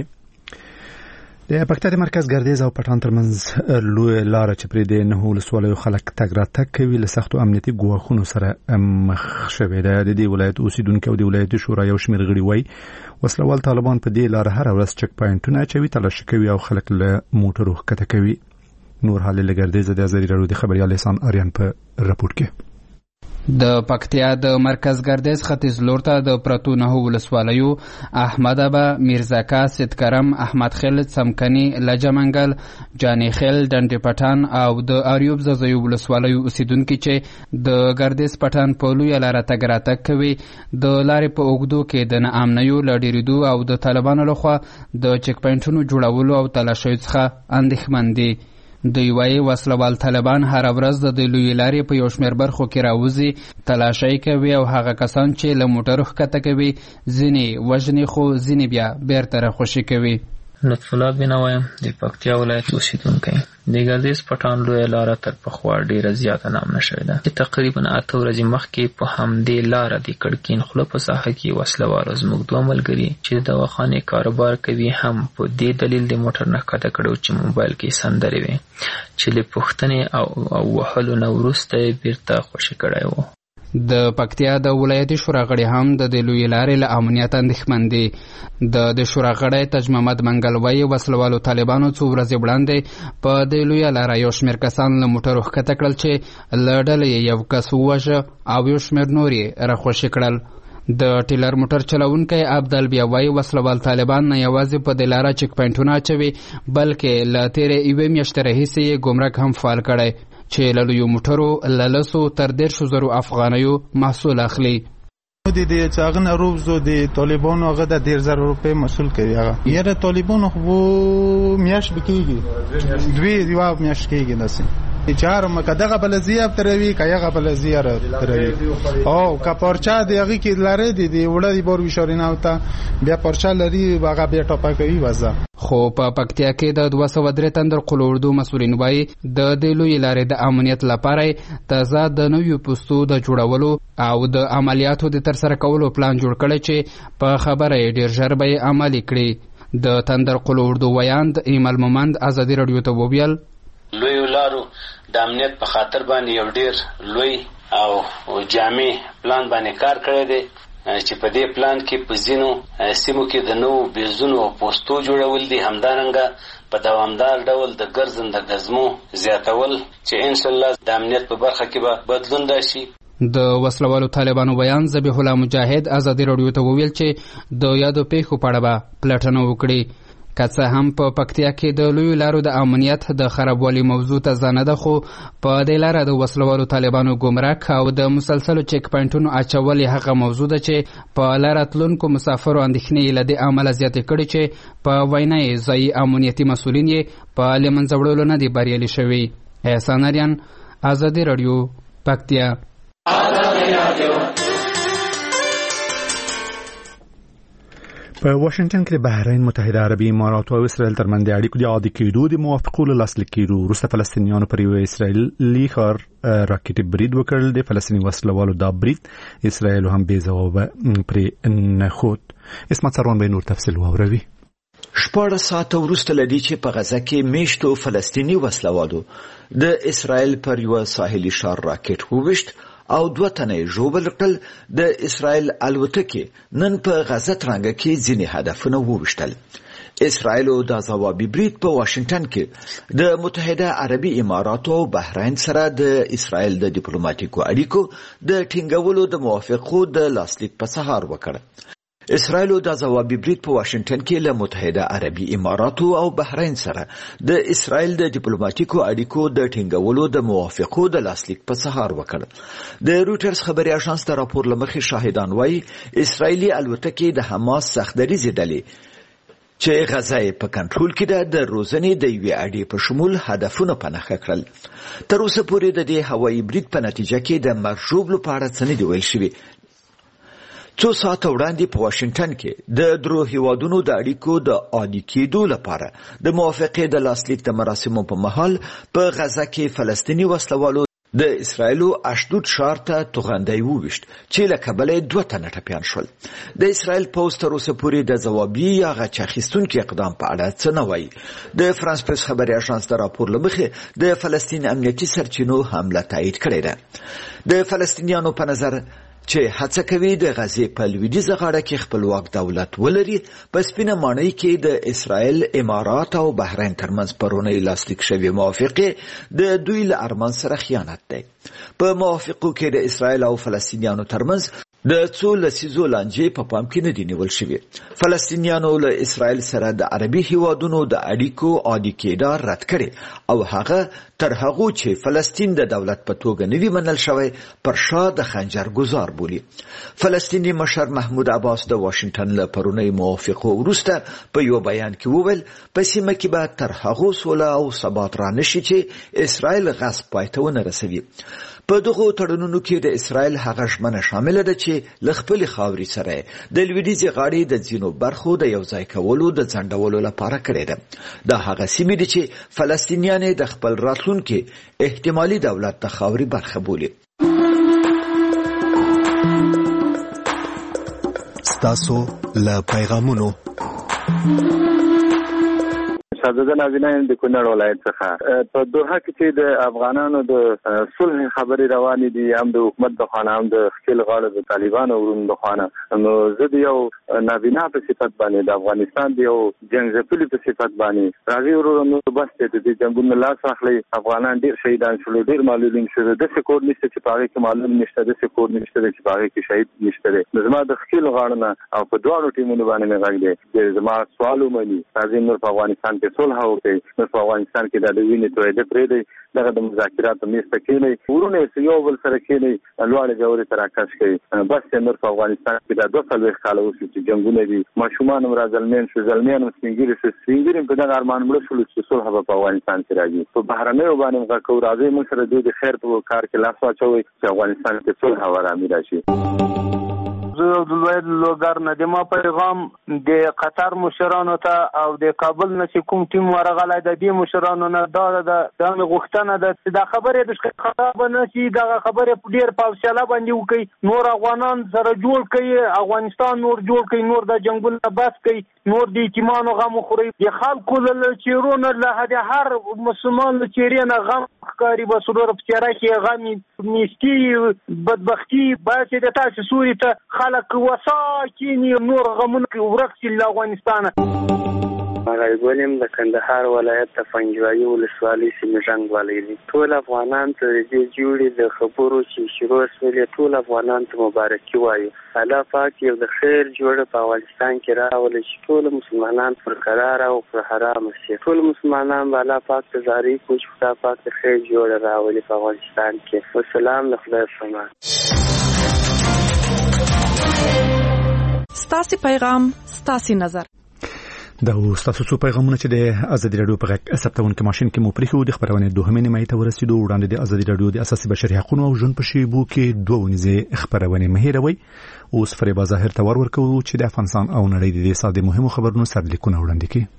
د پکتیا مرکز ګردیز او پټان ترمنځ لوی لار چې پرې د نه ولسوالیو خلک تګ راتګ کوي له سختو امنیتي ګواښونو سره مخ شوی دی. د دې ولایت اوسیدونکو او د ولایت شورا یو شمېر غړي وایي وسلوال طالبان په دې لار هر ورځ چک پاینټونه اچوي، تلاشي کوي او خلک له موټرو ښکته کوي. نور حال له ګردیز د ازادي رادیو د خبريال احسان آریان په رپورت کې د پکتیا د مرکز ګردیز ختیځ لور ته د پرتو نه ولسوالیو احمد ابا، میرزاکا، سیدکرم، احمد خیل، څمکني، لجمنګل، جانی خیل، ډنډ پټان او د اریوب ززیو ولسوالیو اوسیدونکو چې د ګردیز پټان په لوی لار تګ راتګ کوي د لارې په اوږدو کې د ناامنیو لډیریدو او د طالبانو لخوا د چک پاینټونو جوړولو او تلاشیو څخه اندېښمن دي. دوی وایي وسلوال طالبان هر ورځ د لوی لارې په یو شمېر برخو کې راوځي، تلاشۍ کوي او هغه کسان چې له موټرو ښکته کوي ځینې وژني خو ځینې بیا بیرته راخوشي کوي. لطف الله بنا وایم د پکتیا ولایت اوسیدونکی. د ګردیز پټان لویه لاره تر پخوا ډېره زیاته نامنه شوې ده چې تقریبا 8 ورځې مخکې په همدې لاره د کړکین خوله په ساحه کې وسلوالو زموږ 2 ملګري چې د دواخانې کاروبار کوي هم په دې دلیل د موټر نه ښکته کړو چې موبایل کې سندرې وي چې له پوښتنې او وهلو نه وروسته یې بیرته خوشي کړی و. د پکتیا د ولایتي شورا غړي هم د لوی لارې له امنیت اندېښمن دي. د شورا غړی تاج محمد منګل وایي وسلوالو طالبانو څو ورځې وړاندې په د لوی لاره یو شمېر کسان له موټرو ښکته کړل چې له ډلې یو کس ووژه او یو شمېر نور یې راخوشي کړل. د ټیلر موټر چلونکی عبدال بیا وایي وسلوال طالبان نه یوازې په د لاره چک پاینټونه اچوي بلکې له تېرې 1 میاشتې راهیسې یې ګمرک هم فعال کړی چې له لویو موټرو له 10 تر 10,000 افغانیو محصول اخلي. د دې چاغن روزو د طالبانو هغه د 10,000 روپۍ محصول کوي. هغه یره طالبانو خو میاش بکیږي 2 میاش کېږي. چهار مکدغه بلزیه تروي کایغه بلزیه را تروي او کا پرچا دیږي کې لاره دي وړه دي بور وشورینه اوته بیا پرچا لري هغه بیا ټاپه کوي وځه. خو په پکتیا کې د 203 تندر قلو اردو مسؤلین وایي د دې لوی لارې د امنیت لپاره تازه د نویو پوستو د جوړولو او د عملیاتو د ترسره کولو پلان جوړ کړی چې په خبره ډیر ژر به عملي کړي. د تندر قلو اردو ویاند ایمل مومند ازادي رادیو ته وویل لوی لارو د امنیت په خاطر باندې یو ډیر لوی او جامع پلان باندې کار کړی دی چې په دې پلان کې په ځینو سیمو کې د نوو بیزونو او پوستو جوړول دي، همدارنګه په دوامدار ډول د ګرځنده ګزمو زیاتول چې ان شاء الله د امنیت په برخه کې به بدلون راشي. د وسلوالو طالبانو بیان ذبیح الله مجاهد ازادي رادیو ته وویل چې د یادو پیښو په اړه به پلټنه وکړي. که څه هم په پکتیا کې د لویو لارو د امنیت د خرابوالي موضوع ته ځانه ده، خو په دې لاره د وسلوالو طالبانو ګمرک او د مسلسلو چیک پاینټونو اچول هغه موضوع ده چې په لاره تلونکو مسافرو اندېښنې له دې امله زیاتې کړي چې په وینا یې ځایي امنیتي مسؤلین یې په له منځه وړلو نه دي بریالي شوي. احسان اریان، ازادي رادیو، پکتیا. په واشنگټن کې د بحرین متحده عربي اماراتو او اسرائیل ترمنځ د اړیکو د عادي کېدو د موافقو له لاسلیک کېدو وروسته فلسطینیانو پر یو اسرائیلي ښار راکټي برید وکړ. د فلسطیني وسلوالو دا برید اسرائیل هم بې ځوابه پرې نښود. اسمت سروان به نور تفصیل واوروي. 14 ساعته وروسته لدی چې په غزه کې میشتو فلسطیني وسلوالو د اسرائیل پر یو ساحلي ښار راکټ وویشت او 2 تنه ژوبل کړل. د اسرائیل الوتکې نن په غزه ترانګه کې ځینې هدفونه وویشتل. اسرائیل د ځوابي برید په واشنگټن کې د متحده عربي اماراتو او بحرین سره د اسرائیل د ډیپلوماټیکو اړیکو د ټینګولو د موافقو د لاسلیک په سهار وکړ. اسرائیل د ځوابي برید په واشنگټن کې له متحده عربي اماراتو او بحرین سره د اسرائیل د ډیپلوماټیکو اړیکو د ټینګولو د موافقو د لاسلیک په سهار وکړ. د روټرز خبري اژانس ته راپور لمخې شاهدان وایي اسرائیلي الوتکې د حماس سختدریزې ډلې چې غزه په کنټرول کې ده د روزنې د یوې اډې په شمول هدفونه په نښه کړل. تر اوسه پورې د دې هوایي برید په نتیجه کې د مرګ ژوبلو په اړه څه نه دي ویل شوي. 2 ساعته وړاندې په واشنگټن کې د درو هیوادونو د اړیکو د عادي کېدو لپاره د موافقې د لاسلیک د مراسمو په مهال په غزه کې فلسطیني وسلوالو د اسرائیلو اشدود ښار ته توغندی وویشت چې له کبله 2 تنه ټپیان شول. د اسرائیل پوسټ تر اوسه پورې د ځوابي یا غچ اخیستونکي اقدام په اړه څه نه وایي. د فرانس پریس خبري اژانس د راپور لمخې د فلسطین امنیتي سرچینو حمله تایید کړې ده. د فلسطینیانو په نظر چې هڅه کوي د غزې په لویدیځه غاړه کې خپلواک دولت ولري، په سپینه ماڼۍ کې د اسرائیل، امارات او بحرین ترمنځ پرونی لاسلیک شوی موافقه د دوی له ارمان سره خیانت دی. په موافقو کې د اسرائیل او فلسطینیانو ترمنځ د څو لسیزو لانجې په پام کې نه دي نیول شوي. فلسطینیانو له اسرائیل سره د عربي هیوادونو د اړیکو عادي کېدار رد کړي او هغه تر هغو چې فلسطین د دولت په توګه نه وي منل شوی پر شا د خنجر گزار بولي. فلسطیني مشر محمود عباس د واشنگټن له پرونی موافقو وروسته په یو بیان کې وویل په سیمه کې به تر هغو سوله او ثبات را نشي چې اسرائیل غصب پای ته ونه رسوي. په دغو تړونونو کې د اسرائیل هغه ژمنه شامله ده چې له خپلې خاورې سره د لویدیځې غاړې د ځینو برخو د یوځای کولو د ځنډولو لپاره کړې ده. دا هغه سیمې دي چې فلسطینیان د خپل راتلونکي احتمالي دولت د خاورې برخه بولي. ستاسو له پیغامونو شاهزاده نازنین د کونړ ولایت څخه په دوحه کې چې د افغانانو د صلح خبرې روانې دي، هم د حکومت د خانه هم د خپل غاړه د طالبانو ورونو د خانه، نو زه د یو نابینا په صفت باندې د افغانستان د یو جنگ ځپلي په صفت باندې راځي ورونو بس ته د جنگونو لاس اخلي. افغانان ډیر شهیدان شول، ډیر معلولین شول، د سکور نشته چې پاره کې معلوم نشته، د سکور نشته چې پاره کې شهید نشته. زما د خپل غاړه او په دوه ټیمونو باندې غږ دی. زما سوال ومني راځي نور په افغانستان کې صلح وکړي په افغانستان کې د وینې تویده پرې دی دغه د مذاکراتو میز ته کېني ورونه یو بل سره کېني لوړې جوړې تر اکاس کوي بس نور په افغانستان کې د 200 کال اوسې چې جنگونه دي ماشومان هم راځلمن شو ځلمن سپینګری په دغه ارمان مړ شول چې صلح په افغانستان کې راځي په بهرنیو باندې غوښتو راځي موږ سره د خیر په کار کې لاس واچوي چې افغانستان کې صلح او آرامي راشي. زه د لوی لوګر نه د ما پیغام د قطر مشرانو ته او د کابل نه چې کوم ټیم ورغلی د دې مشرانو نه دا د غوښتنه ده د خبرې د خراب نه شي د خبرې ډیر په حوصله باندې وکړي نور افغانان سره جوړ کړي افغانستان نور جوړ کړي نور د جنگونو بس کړي نور د یتیمانو غم خوري د خلکو له چیرونو له هر مسلمان له چیرې نه غم ښکاري به سرور په چیرې کې غم نیستی بدبختی باید د تاسو سوري ته خلک وسا کینی نور غمونه ورکسي له افغانستان. غایبولم د کندهار ولایت د پنجوایي ولسوالۍ سیمې ژوند ولري ټول افغانان ته د جوړې د خبرو چې شروع شولې ټول افغانان ته مبارکي وایي الله پاک یو د خیر جوړ په افغانستان کې راولي چې ټول مسلمانان پر قرار او پر حرام شي ټول مسلمانان الله پاک ته زارۍ کوي چې خدای پاک د خیر جوړ راولي په افغانستان کې والسلام له خدای څخه. ستاسو پیغام ستاسو نظر دا ستاسو څو پیغامونه چې د ازادي رادیو په غږ ثبتونکو ماشين کې مو پریښو د خبرونه دوهمه نیمه ته ورسېدو وړاندې د ازادي رادیو د اساسي بشري حقوقو او ژوند په شیبو کې دوه ونیزه خبرونه مهیروي اوس فریبا ظاهر تور ورکو چې د افغانستان او نړۍ د ساده مهمو خبرونو سرلیکونه وړاندې کړي.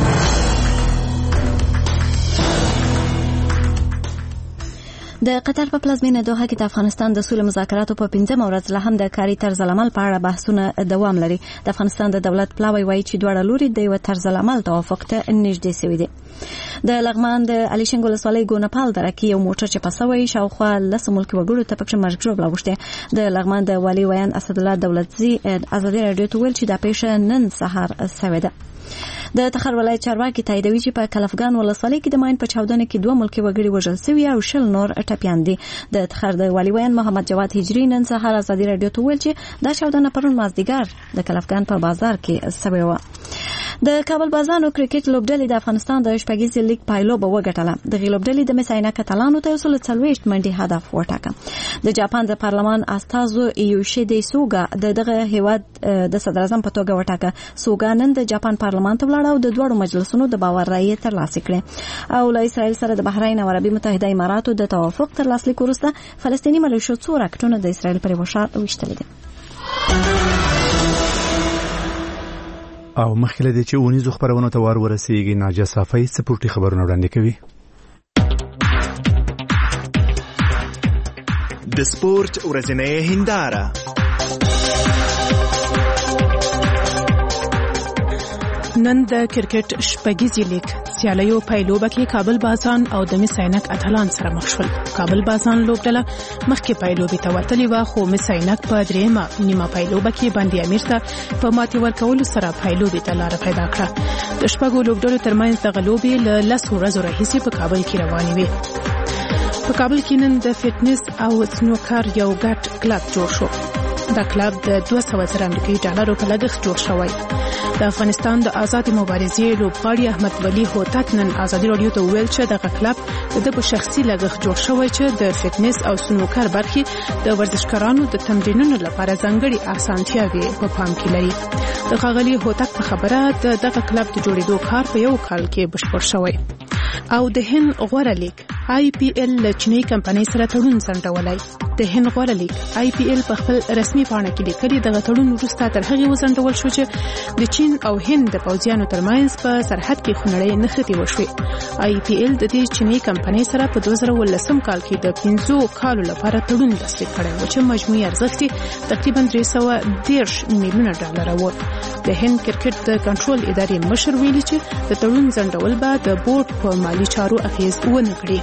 د قطر په پلازمینه دوحه کې د افغانستان د سولې مذاکراتو په 15 ورځ له هم د کاري طرز العمل په اړه بحثونه دوام لري. د افغانستان د دولت پلاوی وایي چې دواړه لوري د یو طرز العمل توافق ته نږدې شوي دي. د لغمان د علي شنګ ولسوالۍ ګونپال دره کې یو موټر چې پسوي شاوخوا 10 ملکی وګړو ته پکې مرګ ژوبله وشته. د لغمان د والي ویان اسدالله دولتزی ازادي رادیو ته ویل چې د پیښه نن سهار سوي ده. د تخار ولایت چارواکي تاییدوي چې په کلفګان ولسوالۍ کې د ماین په چاودنه کې 2 ملکی وګړي وژل شوي او 10 نور ټپيان دي. د تخار د والي ویان محمد جواد هجری نن سهار ازادي رادیو ته ویل چې دا چاودنه پرون مازدیګر د کلفګان په بازار کې شوې و. د کابل بازانو کرکټ لوبډلې د افغانستان د شپږیزې لیګ پایلوبه وګټله. د لوبډلې د مساینه کتالانو ته 40 منډي هدف وټاکه. د جاپان د پارلمان استازو یوشیدي سوګا دغه هیواد د صدر اعظم په توګه وټاکه. سوګا نن د جاپان پارلمان ته ولاړ او د دوړو مجلسونو د باور رائے ترلاسه کړې او له اسرائیل سره د بحرین او عربي متحده اماراتو د توافق ترلاسه وروسته فلسطینی ملیشو څو راکټونه د اسرائیل پر وشار وشتل دي. او مخکله د چې ونیزو خبرونه ته ورسیږي ناجه صافی سپورتي خبرونه وړاندې کوي. د سپورت ورځنۍ هنداره نن د کرکټ شپږیزې لیګ سیالیو پایلوبه کې کابل بازان او د مساینک اتلان سره مخ شول. کابل بازان لوبډله مخکې پایلوبې ته وتلې و خو مساینک په دریمه نیمه پایلوبه کې باندې امیر ته په ماتې ورکولو سره پایلوبې ته لار پیدا کړه. د شپږو لوبډلو ترمنځ د غلوبې له 10 ورځو راهیسې په کابل کې روانې وې. په کابل کې نن د فټنس او سنوکر یو ګډ کلب جوړ شو. دا کلب د 200 امریکایي ډالرو په لګښت جوړ شوی. د افغانستان د آزادي مبارزې لوبغاړي احمد ولی هوتک نن ازادي رادیو ته ویل چې دغه کلب د شخصي لګښت جوړ شوی چې د فټنس او سنوکر برخې د ورزشکارانو د تمرینونو لپاره ځانګړي اسانتیاوې په پام کې لري. د ښاغلي هوتک په خبره دغه کلب د جوړېدو کار په یو کال کې بشپړ شوی. او د هند غوره لیګ IPL له چینی کمپنۍ سره تړون ځنډولای. د هند غوره لیګ IPL په خپل رسمي پاڼه کې لیکلي دغه تړون وروسته تر هغې وځنډول شو چې د چین او هند د پوځیانو ترمنځ په سرحد کې خونړۍ نښتې وشوې. IPL د دې چینی کمپنۍ سره په 2019 کال کې د 15 کالو لپاره تړون لاسلیک کړی و چې مجموعي ارزښت تقریبا 310 میلیونه ډالر و. د هند کرکټ د کنټرول ادارې مشر ویلي چې د تړون ځنډول به د بورډ په مالی چارو اغیز ونه کړي.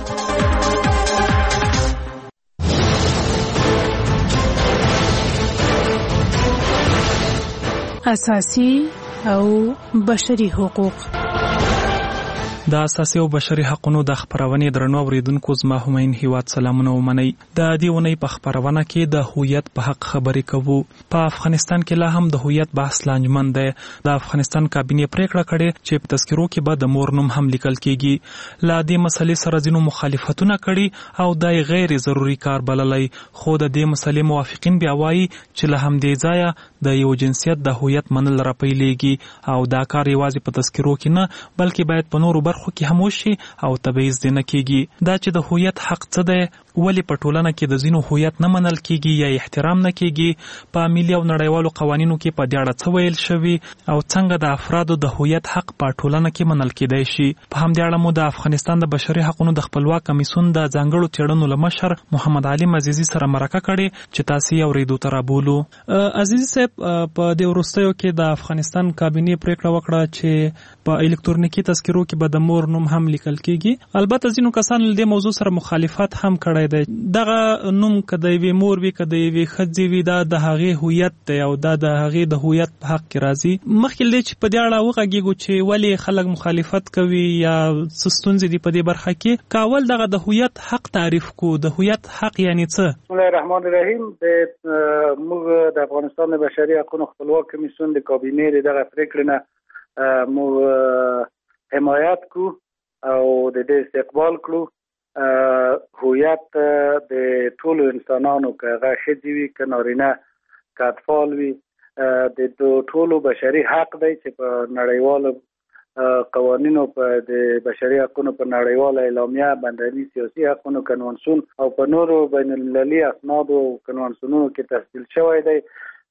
اساسي او بشري حقوق. د اساسي او بشري حقوقو د خبرونې درنو اوریدونکو زما همین هیواد سلامونه ومنئ. د دې ونې په خبرونه کې د هویت په حق خبرې کوو. په افغانستان کې لا هم د هویت بحث لانجمن دی. د افغانستان کابینې پریکړه کړې چې په تذکرو کې به د مور نوم هم لیکل کیږي. لا دې مسلې سره ځینو مخالفتونه کړي او د غیر ضروري کار بللی، خو د دې مسلې موافقین بیا وایي چې له همدې ځایه د یو جنسیت د هویت منل راپیلېږي او دا کار یوازې په تذکرو کې نه بلکې باید په نورو برخو کې هم وشي او تبعیض دې نه کیږي. دا چې د هویت حق څه دی، ولې په ټولنه کې د ځینو هویت نه منل کیږي یا احترام نه کیږي، په ملي او نړیوالو قوانینو کې په دې اړه څه ویل شوي او څنګه د افرادو د هویت حق په ټولنه کې منل کیدای شي. په همدې اړه مو د افغانستان د بشري حقوقو د خپلواک کمیسیون د ځانګړو څېړنو له مشر محمد علي عزیزي سره مرکه کړې چې تاسو یې اورېدو ته رابولو. عزیزي صاحب، په دې وروستیو کې د افغانستان کابینې پریکړه وکړه چې په الکترونیکي تذکرو کې به د مور نوم هم لیکل کیږي. البته ځینو کسانو له دې موضوع سره مخالفت هم کړی دی. دغه نوم که د یوې مور وي که د یوې ښځې وي، دا د هغې هویت دی او دا د هغې د هویت په حق کې راځي. مخکې له دې چې په دې اړه وغږېږو چې ولې خلک مخالفت کوي یا څه ستونزې دي په دې برخه کې، که اول دغه د هویت حق تعریف کو. د هویت حق یعنې څه؟ بسم الله الرحمن الرحیم. موږ د افغانستان د بشري حقوقو خپلواک کمیسیون د کابینې د دغه پریکړې نه موږ حمایت کو او د دې استقبال کړو. هویت د ټولو انسانانو که هغه ښځې وي که نارینه که اطفال وي د ټولو بشري حق دی چې په نړیوالو قوانینو په د بشري حقوقو په نړیواله اعلامیه، بندري سیاسي حقوقو کنوانسیون او په نورو بین المللي اسنادو او کنوانسیونونو کې تفصیل شوی دی.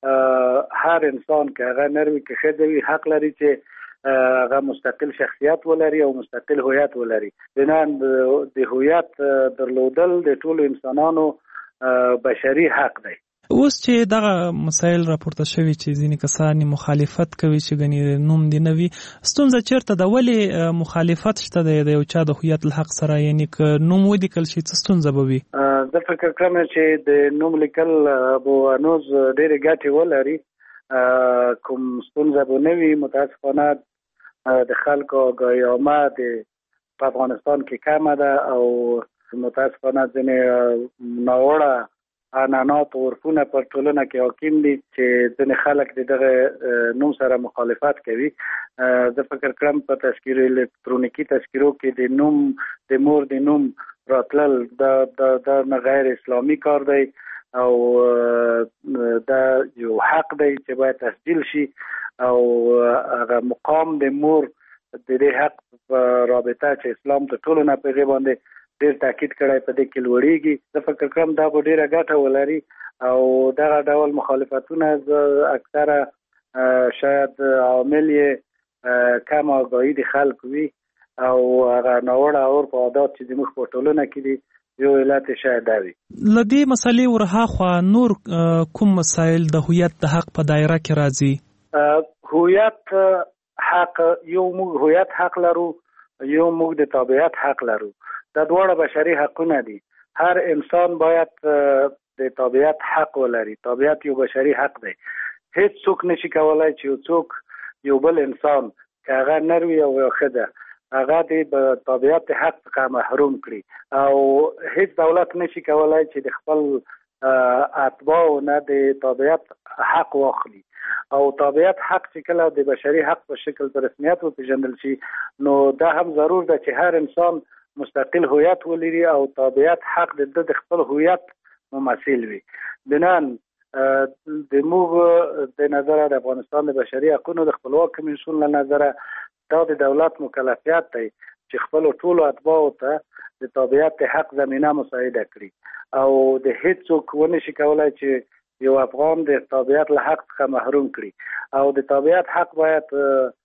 هر انسان که هغه نر وي که ښځه وي حق لري چې هغه مستقل شخصیت ولري او مستقل هویت ولري. بنان د هویت درلودل د ټولو انسانانو بشري حق دی. اوس چې دغه مسایل راپورته شوي چې ځینې کسان مخالفت کوي چې ګنې نوم دې نه وي، ستونزه چیرته ده؟ ولې مخالفت شته د یو چا د هویت له حق سره؟ یعنې که نوم ولیکل شي څه ستونزه به وي؟ زه فکر کوم چې د نوم لیکل به هنوز ډېرې ګټې ولري، کوم ستونزه به نه وي. متاسفانه د خلکو آگاهي عامه په افغانستان کې کمه ده او متاسفانه ځینې ناوړه عنعنات او عرفونه پر ټولنه کې حاکم دي چې ځینې خلک د دغه نوم سره مخالفت کوي. زه فکر کوم په تذکرو الکترونیکي تذکرو کې د نوم د مور د نوم راتلل دا نه غیر اسلامي کار دی او دا یو حق دی چې باید تسجیل شي او هغه مقام د مور د دې حق په رابطه چې اسلام ته ټولو نه پیغام باندې ډېر تاکید کړی په دې کې لوړېږي. زه فکر کوم دا به ډېره ګټه ولري او دغه ډول مخالفتونه اکثره شاید عامل یې کم آگاهي د خلکو وي او هغه ناوړه عرف او عادات چې زموږ په ټولنه کې دي یو علت شاید دا وي. له دې مسلې ورهاخوا نور کوم مسایل د هویت د حق په دایره کې راځي؟ هویت حق یو موږ هویت حق لرو، یو موږ د تابعیت حق لرو. دا دواړه بشري حقونه دي. هر انسان باید د تابعیت حق ولري. تابعیت یو بشري حق دی. هیڅ څوک نشي کولای چې یو څوک یو بل انسان که هغه نر وي او ښځه هغه د تابعیت حق څخه محروم کړي او هیڅ دولت نشي کولای چې د خپل اتباعو نه د تابعیت حق واخلي. او تابعیت حق چې کله د بشري حق په شکل په رسمیت وپېژندل شي نو دا هم ضرور ده چې هر انسان مستقل هویت ولري او تابعیت حق د خپل هویت ممثل وي. بنان د موږ د نظره د افغانستان د بشري حقوقو د خپلواک کمیسیون له نظره دا د دولت مکلفیت دی چې خپل ټولو اتباعو ته د تابعیت حق زمینه مساعده کړي او د هیڅ څوک ونشي کولای چې یو افغان د تابعیت له حق څخه محروم کړي او د تابعیت حق باید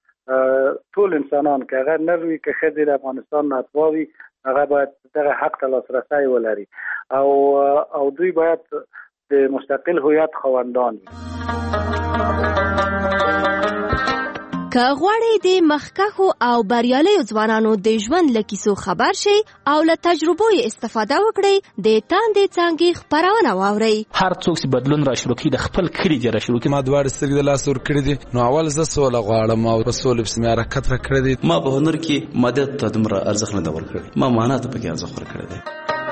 ټول انسانان که هغه نر وي که ښځې د افغانستان نه اتباع وي هغه باید دغه حق ته لاسرسی ولري او دوی باید د مستقل هویت خاوندان وي. که غواړئ د مخکښو او بریالیو ځوانانو د ژوند له کیسو خبر شئ او له تجربو یې استفاده وکړئ د تاندې څانګې خپرونه واورئ. هر څوک چې بدلون را شروع کړي د خپل کلي دې را شروع کړي. ما دواړه سترګې د لاس ورکړې دي، نو اول زه سوله غواړم او په سولې پسې مې حرکت راکړی دی. ما په هنر کې مادیت ته دومره ارزښت نه دی ورکړی، ما معنا ته پکې ارزښت ورکړی دی.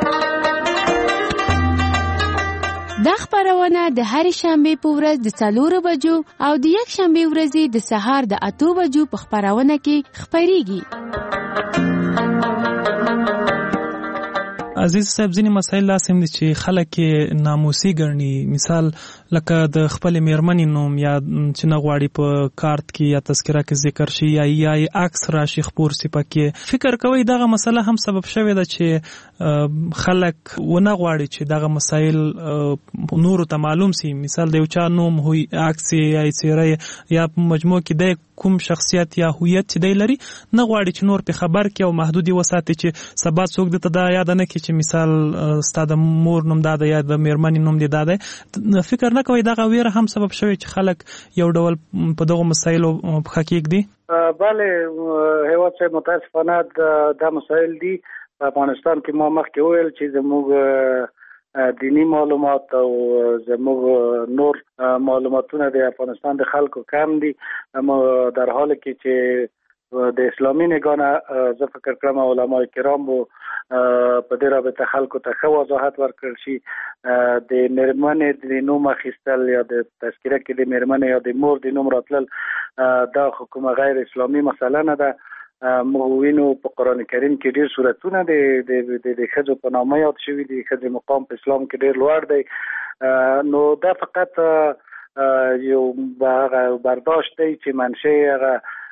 دا خبرونه د هرې شنبې په ورځ د 4 بجو او د یک شنبې ورځې د سهار د 8 بجو په خبرونه کې خبريږي. عزیز صاحب ځینې مسایل لازم دي چې خلک ناموسي ګڼي، مثال لکه د خپل میرمنې نوم یا چې نه غواړي په کارت کې یا تذکره کې ذکر شي یا عکس راشي خپور سي پکې. فکر کوي دغه مسله هم سبب شوی ده چې خلک ونه غواړي چې دغه مسایل نور ته معلوم سي. مثال د یو چا نوم هوی عکس یا څیره یا مجموع کې د کوم شخصیت یا هویت چې دی لري نه غواړي چې نور په خبر کې او محدودي وساتي چې سبا څوک د دا یاد نه کی چې مثال ستاسو مور نوم دا یا د میرمنې نوم دی دا دی. فکر نه کوي دغه ویره هم سبب شوی چې خلک یو ډول په دغه مسایلو په حقیقت دي. بله هیواد چې متاسفانه د مسایل دي په افغانستان کې ما مخکې وویل چې زموږ دینی معلومات او زموږ نور معلوماتونه د افغانستان د خلکو کم دي، اما در حال کې چې د اسلامي نگاه زه فکر کوم علما کرام وو په دې رابطه خلکو ته ښه وضاحت ورکړل شي. د میرمنې د نوم اخیستل یا د تذکره کې د میرمنې یا د مور د نوم راتلل دا حکم غیر اسلامي مسله نه ده. موږ وینو په قران کریم کې ډېر سورتونه د ښځو په نامه یاد شوي دي. ښځې مقام په اسلام کې ډېر لوړ دی، نو دا فقط یو برداشت دی چې منشأ هغه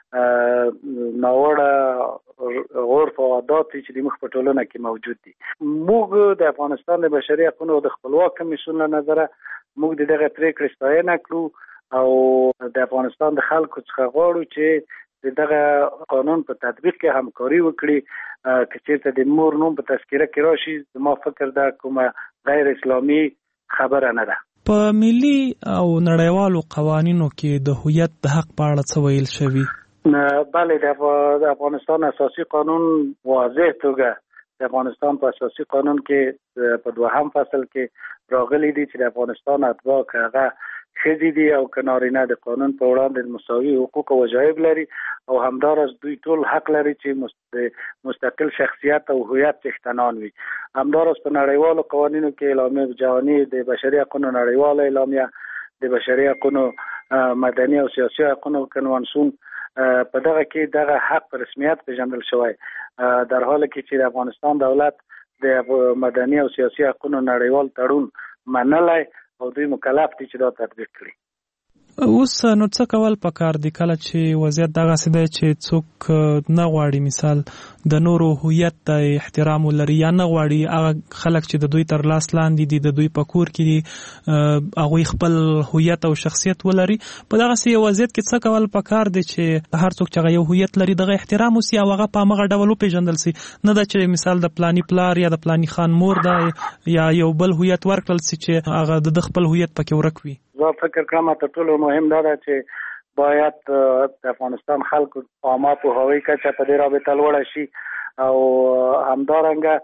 ناوړه عرف او عادات چې د مخ په ټولنه کې موجود دي. موږ د افغانستان د بشري حقوقو د خپلواک کمیسیون له نظره موږ دغه پریکړې ستاینه کړو او د افغانستان د خلکو څخه غواړو چې دغه قانون په تطبیق کې همکاري وکړي. که چېرته د مور نوم په تذکره کې راشي زما فکر دا کومه غیر اسلامي خبره نه ده. په ملي او نړیوالو قوانینو کې د هویت د حق په اړه څه ویل شوي؟ بله د افغانستان اساسي قانون واضح توګه د افغانستان په اساسي قانون کې په 2 فصل کې راغلي دي چې د افغانستان اتباع هغه ښځې دي او که نارینه د قانون په وړاندې مساوي حقوق او وجایب لري او همداراز دوی ټول حق لري چې مستقل شخصیت او هویت څښتنان وي. همداراز په نړیوالو قوانینو کې اعلامیه جهاني د بشري حقوقو نړیواله اعلامیه د بشري حقوقو مدني او سیاسي حقوقو کنوانسیون په دغه کې دغه حق په رسمیت پیژندل شوی، در حالی کې چې د افغانستان دولت د مدني او سیاسي حقوقو نړیوال تړون منلی او دوی مکلف دي چې دا تطبیق کړي. اوس نو څه کول پکار دي کله چې وضعیت دغه سده چې څوک نه غواړي مثال د نورو هویت ته احترام ولري یا نه غواړي هغه خلک چې د دوی تر لاس لاندې دي د دوی په کور کې دي هغه خپل هویت او شخصیت ولري. په دغه سي وضعیت کې څه کول پکار دي چې هر څوک چې یو هویت لري دغه احترام وسي او هغه په هغه ډول پیژندل سي، نه دا چې مثال د پلاني پلار یا د پلاني خان مور ده یا یو بل هویت ورکړل سي چې هغه د خپل هویت پکې ورک وي. زه فکر کوم ته ټول مهم دا ده چې باید د افغانستان خلکو عامه په هویت کچه په دې رابطه لوړ شي او همدارنګه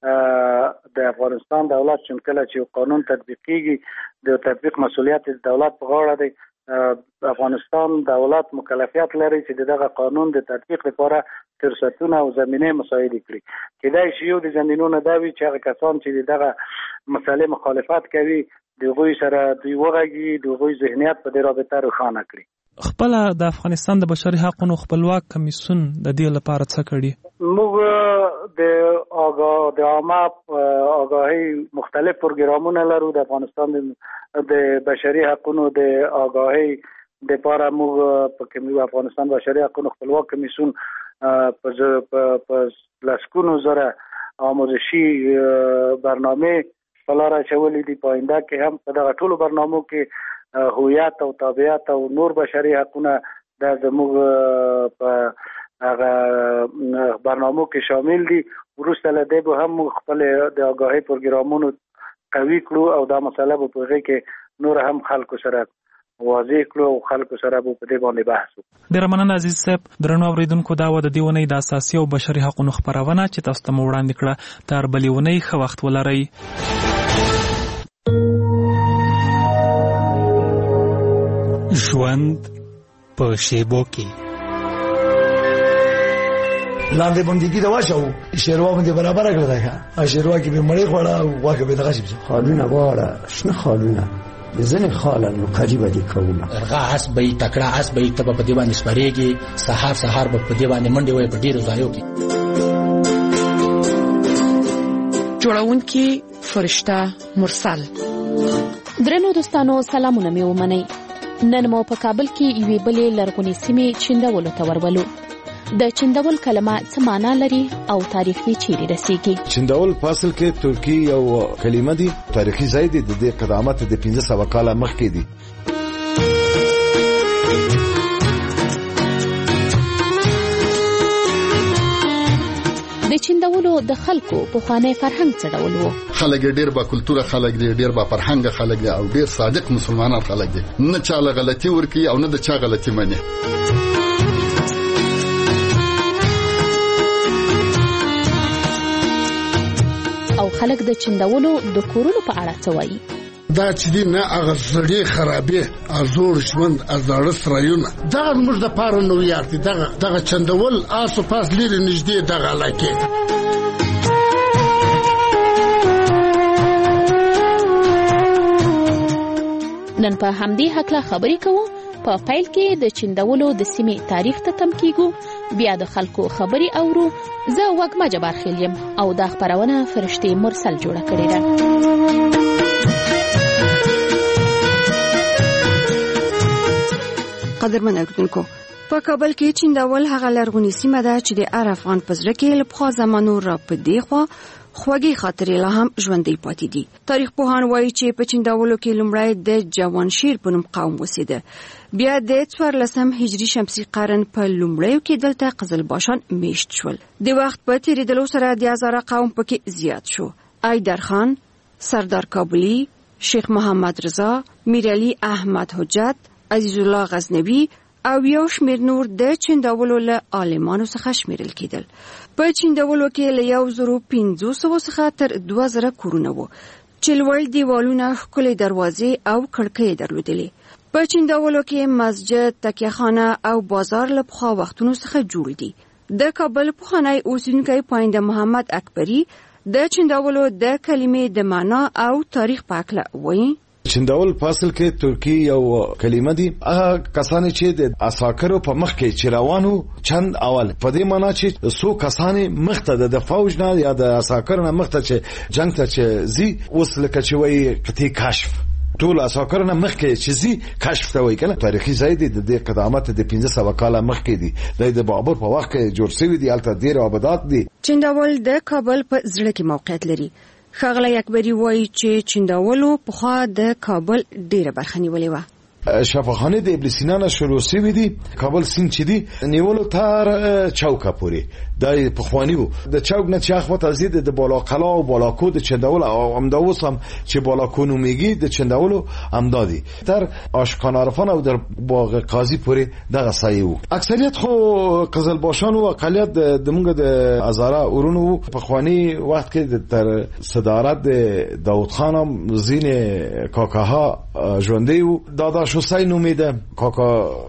د افغانستان دولت چې کله چې قانون تطبیقيږي د تطبیق مسؤلیت د دولت په غاړه دی. افغانستان دولت مکلفیت لري چې دغه قانون د تطبیق لپاره فرصتونه او زمینه مساعد کړي. کله چې یو د زمینونو دا وی چې هغه کسان چې دغه مسالې مخالفت کوي دغوی سره دوی وغږي دغوی ذهنیت په دې رابطه روښانه کړي. خپل د افغانستان د بشري حقوقو خپلواک کمیسیون د دې لپاره څه کړي؟ موږ د عامه آگاهی مختلف پروګرامونه لرو. د افغانستان د بشري حقوقو د آگاهی د لپاره موږ په افغانستان بشري حقوقو خپلواک کمیسیون په لسکونو زره آموزشي برنامه فلاره چولې دي. پاینده کې هم په دغه ټولو برنامو کې هویت او تابعیت او نور بشري حقوقونه د زموږ په هغه برنامو کې شامل دي. وروسته له دې به هم خپل د آگاهی پروګرامونو قوي کړو او دا مسله به په هغه کې نور هم خلکو سره واضح کړو او خلکو سره به په دې باندې بحث وکړو. ډېره مننه عزیز صاحب. درنو اوریدونکو دا و د دې اونۍ د اساسي او بشري حقوقو خپرونه چې تاسو ته مو وړاندې کړه. تر بلې اونۍ ښه وخت ولرئ. ژوند په شیبو کې لاندې بندګي دا واچو شیروا باندې برابر کړل دا شیروا کې به مړی خوړه او واکه به دغه شي خالونه واړه شنه خالونه بزنه خالانو قریبه دي کوله ارغا اس به تکړه اس به ته په دی باندې سپریږي سحر به په دی باندې منډي وای په ډیرو ځایو کې جوړونکي فرشته مرسل. درنو دوستانو سلامونه مې ومنئ. نن مو په کابل کې یوې بلې لرغونې سیمې چندولو ته ورولو. د چندول کلمه څه معنا لري او تاریخ یې چیرې رسیږي؟ چندول په اصل کې ترکی یو کلمه دي، تاریخي ځای دی، د قدامت د 1500 کاله مخکې دی. د چندولو د خلکو پخوانی فرهنګ څه ډول و؟ خلک ډېر با کلتوره خلک دي، ډېر با فرهنګ خلک دي او ډېر صادق مسلمانان خلک دي. نه چاله غلطي ورکی او نه د چا غلطي مني. او خلک د چندولو د کورونو په اړه څه وایي؟ دا چې دی نه هغه زړې خرابې ازور ژوند ازاړه سرایونه دغه موږ د پاره نو یار دي. دغه چندول آسو پاس لري نږدې دغه علاقې. نن په همدې هکله خبرې کوو. په پیل کې د چندولو د سیمې تاریخ ته تم کیږو، بیا د خلکو خبرې اورو. زه وګما جبار خیل یم او دا خبرونه فرشتي مرسل جوړه کړې ده. قدرمن اوریدونکو، په کابل کې چندول هغه لرغونې سیمه ده چې د هر افغان په زړه کې له پخوا زمانو را پدې خوا خوږې خاطرې لا هم ژوندۍ پاتې دي. تاریخ پوهان وایي چې په چندولو کې لومړی د جوانشیر په نوم قوم اوسېده. بیا د 14 هجري شمسي قرن په لومړیو کې دلته قزلباشان میشت شول. د وخت په تیریدلو سره د هزاره قوم پکې زیات شو. ایدرخان، سردار کابلی، شیخ محمد رضا، میرعلی احمد حجت، عزیز الله غزنوی او یو شمیر نور د چندولو له عالمانو څخه شمیرل کېدل. په چندولو کې له 1500 څخه تر 2000 کورونه وو چې لوړ دیوالونه، ښکلې دروازې او کړکۍ درلودلې. په چندولو کې مسجد، تکیهخانه او بازار له پخوا وختونو څخه جوړ دي. د کابل پخوانی اوسیدونکی پاینده محمد اکبری د چندولو د کلمې د معنا او تاریخ په اړه وایي. چندول په اصل کې ترکی یو کلمه دي. هغه کسان چې د عساکرو په مخ کې چې روانو چند اول په دې معنی چې سو کسان مخته د فوج نه یا د عساکرو نه مخته چې جنگ ته چې زی اوس لکه چې وایي قطعي کشف ټول عساکرو نه مخ کې چې زی کشف ته وایي کنه. تاریخي ځای دی، د قدامت د 1500 کاله مخکې دی. د بابر په وخت کې جوړ شوی دی. البته ډیر آبادات دي. چندول د کابل په زړه کې موقعیت لري. ښاغلی اکبری وایي چې چندولو پخوا د کابل ډیره برخه نیولې وه. شفاخانه د ابن سینا نه شروع شوی دی. کابل سیند چې دی نیولو تر چوکه پورې د پخوانیو د چوک نه چې اخوا تزید د بالا قلا او بالاکو د چندول او امداوس هم چې بالاکو نومیږي د چندولو امدادي تر آشکان عرفان او در باغ قاضی پورې دغه سایه وو. اکثریت خو قزلباشان او اقلیت د موږ د هزاره اورونو پخوانی وخت کې تر صدارت د داوود خان هم زین کاکاها ژوندۍ وو. دادا حسین نومیده، کاکا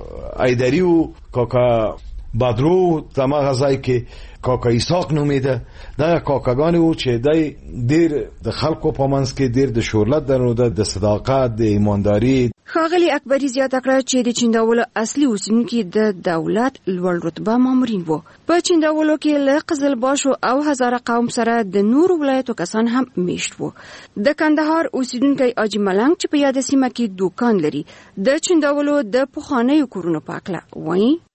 ایدریو، کاکا بدرو، دمه غزای که کاکا ایساق نومیده. دا کاکاگانی و چې دای دیر د خلکو په منځ کې دیر د شهرت درلوده، د صداقت، د ایمانداری. ښاغلی اکبری زیاته کړه چې د چندولو اصلي اوسیدونکي د دولت لوړ رتبه مامورین وو. په چندولو کې له قزلباشو او هزاره قوم سره د نورو ولایتو کسان هم میشت وو. د کندهار اوسیدونکی اجي ملنګ چې په یاد سیمه کې دوکان لري د چندولو د پخوانیو کورونو په اړه وایي.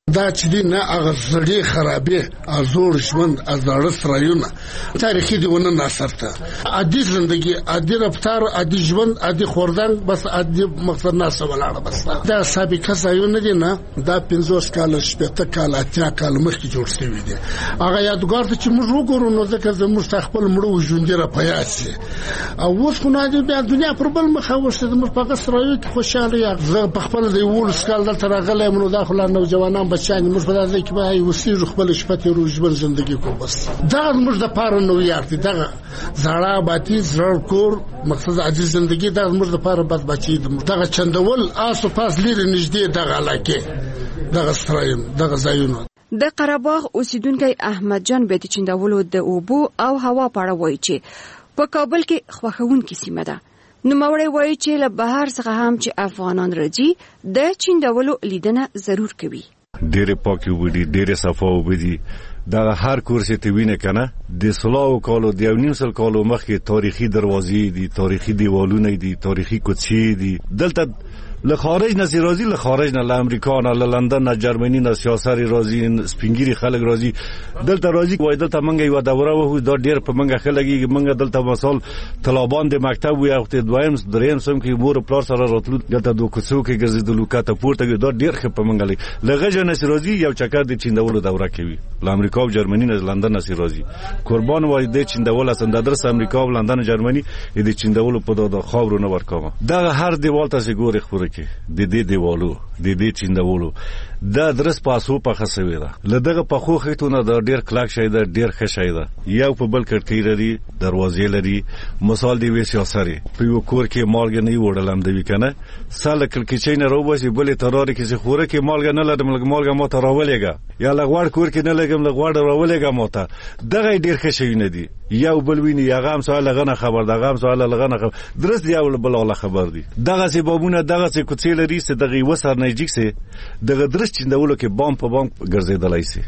دا چې دی نه هغه زړې خرابې ازور ژوند ازړه سرایونه تاریخي دیونه ناصرته عادي زندگی عادي رفتار عادي ژوند عادي خوردن بس عادي مقصد ناسه ولاړه بس دا سابقه ځایونه دي نه دا 50 کال شپته کال اتیا کال مخکې جوړ شوی دي هغه یادګار ته چې موږ وګورو نو ځکه زموږ خپل مړو ژوند را پیاسي او اوس خو نه د دنیا پر بل مخه وشته موږ په سرایو کې خوشاله یو زه په خپل دی ول سکال دلته راغلی منو داخله نوجوانان بچان موږ په دې کې به وسیږو خپل شپته روزمر ژوندۍ کو بس دا موږ د پاره نو یارتي دا زړه باتی زړه کور مقصد عزیز ژوندۍ دا موږ د پاره بد بچی دا چندول آسو پاس لري نږدې دغه علاقه دغه سرایم دغه ځایونه د قرهباغ اوسیدونکو احمد جان به د چندولو د اوبو او هوا په اړه وایي چې په کابل کې خوښونکې سیمه ده نو موري وایي چې له بهر څخه هم چې افغانان راځي د چندولو لیدنه ضرور کوي ډېر پاکي وډي ډېر صفاو وډي دا هر کورس ته وینه کنه د سلاو کالو د 9 کالو مخکې تاریخي دروازې دي تاریخي دیوالونه دي تاریخي کوڅې دي دلته له خارج نه راځي له خارج نه له امریکا نه له لندن نه جرمني نه سیاسي راځي سپینګيري خلک راځي دلته راځي وای دلته منګه یو دوره وو دا ډیر په منګه خلګي منګه دلته مثال طلبان د مکتب وي او دویم دریم سم کې مور پلار سره راتلو دلته د کوڅو کې ګرځیدلو کاته پورته دا ډیر خپ په منګه لغه نه راځي یو چکر د چیندولو دوره کوي له امریکا او جرمني نه لندن نه راځي قربان وای د چیندول اسند درس امریکا او لندن جرمني د چیندولو په د خاورو نه ورکوم دا هر دیوال ته ګوري خوري د دې دیوالو د دې چیندولو دا درس پاسو په خسوي ده لدغه په خو خېتونه د ډیر کلاک شي ده ډیر ښه شي ده یو په بل کړکۍ لري دروازې لري مثال دی وسیا سره په یو کور کې مالګ نه وړلم دی کنه ساله کړکۍ نه روباسي بلې تراره کې خوره کې مالګ نه لرم مالګ مو ته راولېګا یا لغوړ کور کې نه لګم لغوړ راولېګا مو ته دغه ډیر ښه شي نه دی یو بل ویني یا غام سوال غنه خبر دا غام سوال لغنه خبر درس دی او بل الله خبر دی دغه سببونه دغه کوڅې لري چې دغه وسر نه جګسه دغه درس چیندولو کې بام په بام ګرځیدلای شي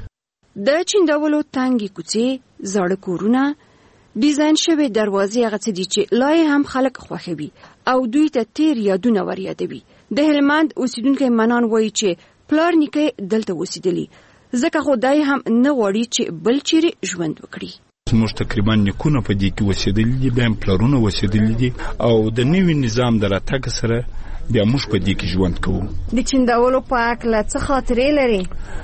د چیندولو تانګي کوڅې زړه کورونه ډیزاین شوی دروازې هغه څه دي چې لای هم خلک خوښوي او دوی ته تیر یادونه وريادوي د هلمند اوسیدونکو منان وایي چې پلار نیکه دلته اوسیدلی ځکه خدای هم نه غواړي چې بل چیرې ژوند وکړي موږ تقریبا نکونه په دې کې وسیدلی دي بیا پلارونه وسیدلی دي او د نوي نظام دراتګ سره بیا موږ په دې کې ژوند کوو د چندولو پاک له څه خاطرې لري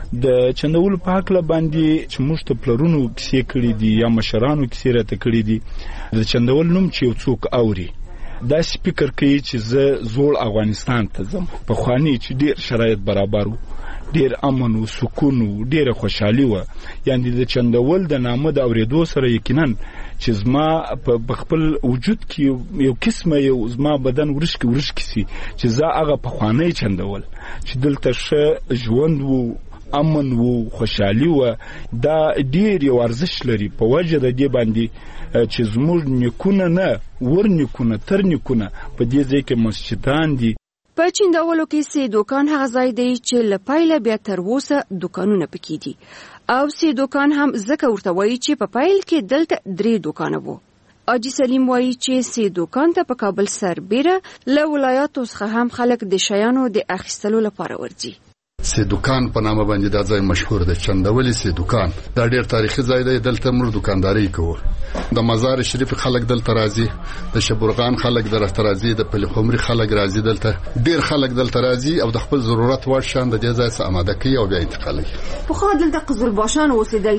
د چندولو پاک له باندې چې موږ ته پلارونو کیسې کړې دي یا مشرانو کیسې راته کړې دي د چندول نوم چې یو څوک اوري دا فکر کوي چې زه زوړ افغانستان ته ځم په خواني چې ډیر شرایط برابر وو ډیر امن او سکون او ډیره خوشحالي و یعنی د چندول د نامه د اوریدو سره یقینا چې زما په خپل وجود کې یو قسمه یو زما بدن ورشکي سي چې زه هغه په خواني چندول چې دلته ښه ژوند وو امن وو خوشحالي و دا ډیر یو ارزښت لري په وجه د دې باندې چې زموږ نیکونه نه ورنیکونه تر نیکونه په دې ځای کې مسجدان دي په چیندولو کې سي دوکان هغه ځای دی چې لپایله بیا تر اوسه دوکانونه پکې دي او سي دوکان هم ځکه ورته وایي چې په پایل کې دلته 3 دوکانه وو اجي سلیم وایي چې سي دوکان ته په کابل سربېره له ولایاتو څخه هم خلک د شیانو د اخیستلو لپاره ورځي سي دوکان په نامه باندې دا ځای مشهور دی چندولي سي دوکان دا ډیر تاریخي ځای دی دلته موږ دکانداري کوو د مزار شریف خلک دلته راځي د شبرغان خلک دلته راځي د پلخمري خلک راځي دلته ډیر خلک دلته راځي او د خپل ضرورت وړ شان د دې ځای څخه آماده کوي او بیا انتقالوي په خو دلته قزلباشان اوسېدل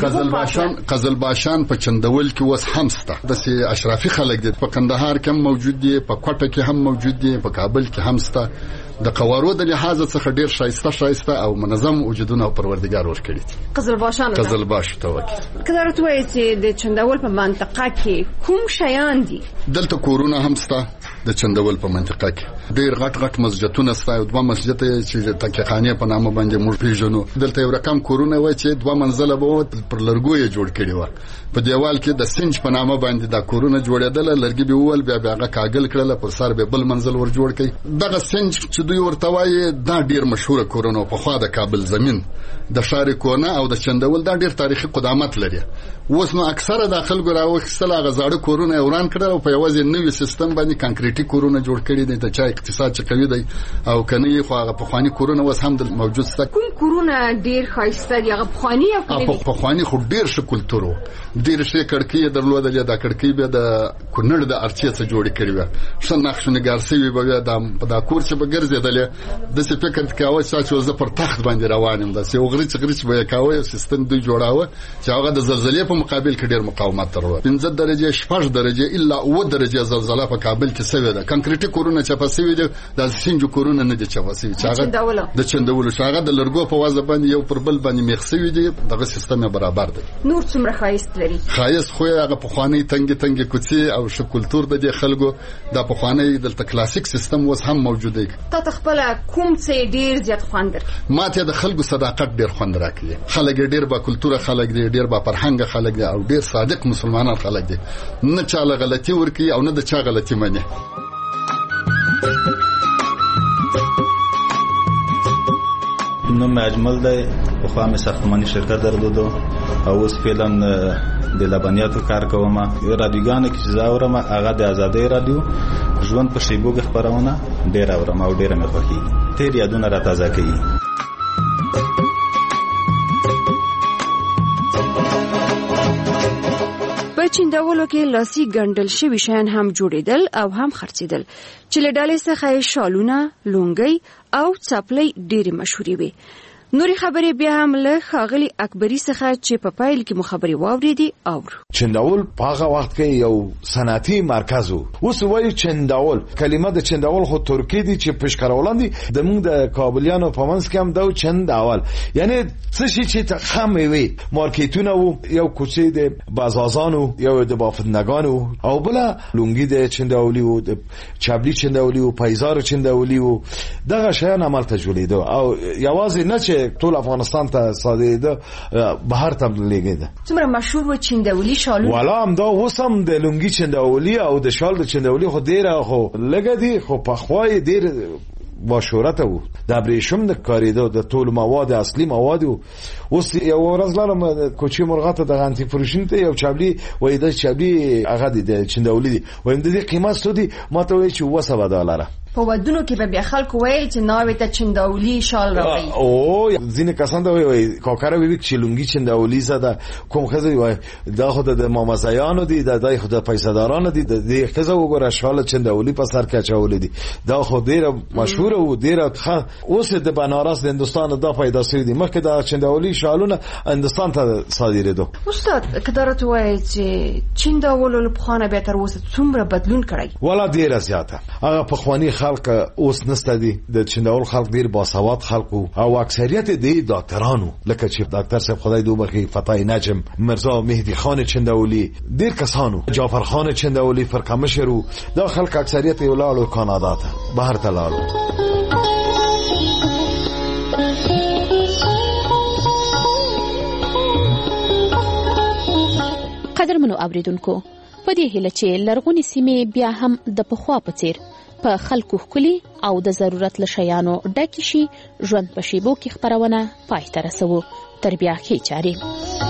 قزلباشان په چندول کې وس همسته د سي اشرافي خلک دي په کندهار کې هم موجود دي په کوټه کې هم موجود دي په کابل کې همسته د قوارو د لحاظ څخه ډیر شایسته او منظم وجودونه او پروردګار ورکړي قزلباش ته وکی کله راځي چې د چندول په منطقه کې کوم شیان دي دلته کورونه همسته د چندول په منطقه کې ډیر غټ مسجدونه ستا او 2 مسجد چې تکیخانه په نامه باندې موږ پیژنو دلته یو رقم کورونه وای چې 2 منزله به پر لرګوي جوړ کړي و په دیوال کې د سنج په نامه باندې دا کورونه جوړېدل لرګي به ول بیا هغه کاغل کړل پر سر به بل منزل ور جوړ کړي دغه سنج چې دوی ورته وایي دا ډیر مشهور کورونه په خوا د کابل زمين د شارې کونه او د چندول دا ډیر تاریخي قدامت لري اوس نو اکثره داخل ګراو خپل غزاړه کورونه وران کړل او په یوازې نوې سیستم باندې کانکریټ کانکریټي کورونه جوړ کړي دي د چا اقتصاد چې قوي دی او کني خو هغه پخوانی کورونه اوس هم موجود ست. کوم کورونه ډیر ښایسته دي هغه پخوانی او پخوانی خو ډیر ښه کلتور و ډیر ښه کړکۍ درلودلې د کړکۍ به د کونړ د ارچې څخه جوړ کړي و ښه نقش نګار سوي به د کور چې به ګرځیدل د څه فکر کاوه چې زه پر تخت باندې روان یم د څه غریچ به کاوه سیستم دوی جوړاوه چې هغه د زلزلې په مقابل کې ډیر مقاومت درلود 15 درجه 6 درجه الا 9 درجه زلزلہ په کابل کې سوي ده. کانکریټي کورونه چې په سوي ده د سینجو کورونه نه دي چې په سوي چې هغه د چندولو شاغه د لرګو په وازه باندې یو پر بل باندې میخ سوي دي دغه سیستم برابر دی. نور څومره خایست لري خایست خو هغه په خواني تنګ کوڅې او ش کلتور د خلکو د په خواني د کلاسیک سیستم اوس هم موجود دی. ته تخپل کوم څه ډیر زیات خواندر ماته د خلکو صداقت ډیر خوند راکړي. خلک ډیر با کلتور خلک ډیر با فرهنګ خلک دي او ډیر صادق مسلمانان خلک دي نه چاله غلطي ورکی او نه د چا غلطي مني. نوم اجمل دی په خوا مې ساختماني شرکت درلودو او اوس فعلا د لبنیاتو کار کوم. رادیوګانو کې چې زاورم هغه د ازادۍ رادیو ژوند په شیبو کې خبرونه ډیر اورم او ډیر مې خوښیږي. تیر یادونه را تازه کوي. په چیندولو کې لاسي ګنډل شوي شیان هم جوړېدل او هم خرڅېدل چې له ډلې څخه شالونه، لونګۍ او څپلۍ ډېرې مشهورې وې. نورې خبرې بیا هم له ښاغلي اکبري څخه چې په پیل کې مو خبرې واورېدې اورو. چندول په هغه وخت کې یو صنعتي مرکز و. اوس وایي چندول کلمه د چندول خو ترکی دي چې پشکارولان دي د موږ د کابلیانو په منځ کې هم دا چندول یعنی څه شي چې خامې وي مارکیټونه وو یو کوڅې د بازازانو یو د بافندگانو او بل لونګي د چندولي وو د چابلی چندولي وو پایزار چندولي وو دغه شیان عمل ته جوړېدو او یوازې نه چې ټول افغانستان ته صادریده بهر ته لګیده. څومره مشهور و چندولي شالونه والا هم دا وسم د لونګي چندولي او د شال د چندولي خو ډیره خو لګدي خو په خوای ډیر با شهرت وو. د ابریشم د کاریدو د ټول مواد اصلي مواد اوس یو ورځ لرم کوچی مرغاته د غانتی فروشین ته یو چابلی وای د چابلی هغه د چندولي دی وایم د دې قیمت سودی ماته وای چې $7 په ودونو کې به بیا خلکو ویل چې ناوې ته چندولي شال راوړي او ځینې کسان دا وایي کاکره وی چې لونګي چندولي زده کوم خزه وای دا خود د مامزایانو دي د دای خود پیسادارانو دي د دې خزه وګوره شال چندولي په سر کې چول دي دا خو ډیره مشهور او ډیره اوس د بنارس د هندستان د پیدا شوی دي مخکې د چندولي شالونه هندستان ته صادریدو. استاد کدارت وایي چې چندولو په خانه به تر اوسه څومره بدلون کړی ولا ډیره زیاته هغه په خواني خلک اوس نسته دي د چندول خلک ډیر باسواد خلک او اکثریت دي ډاکټرانو لکه چې ډاکټر صاحب خدای دوه بخي فتای نجم مرزا مهدی خان چندولي ډیر کسانو جعفر خان چندولي فرقمشرو دا خلک اکثریت ولالو کانادا ته بهر ته لاړو. قدرمنو اوریدونکو په دې هیله چې لرغونی سیمې بیا هم د پخوا په څیر په خلکو ښکلي او د ضرورت له شیانو ډکې شي ژوند په شیبو کې خپرونه پای ته رسوو. تر بیا ښې چارې.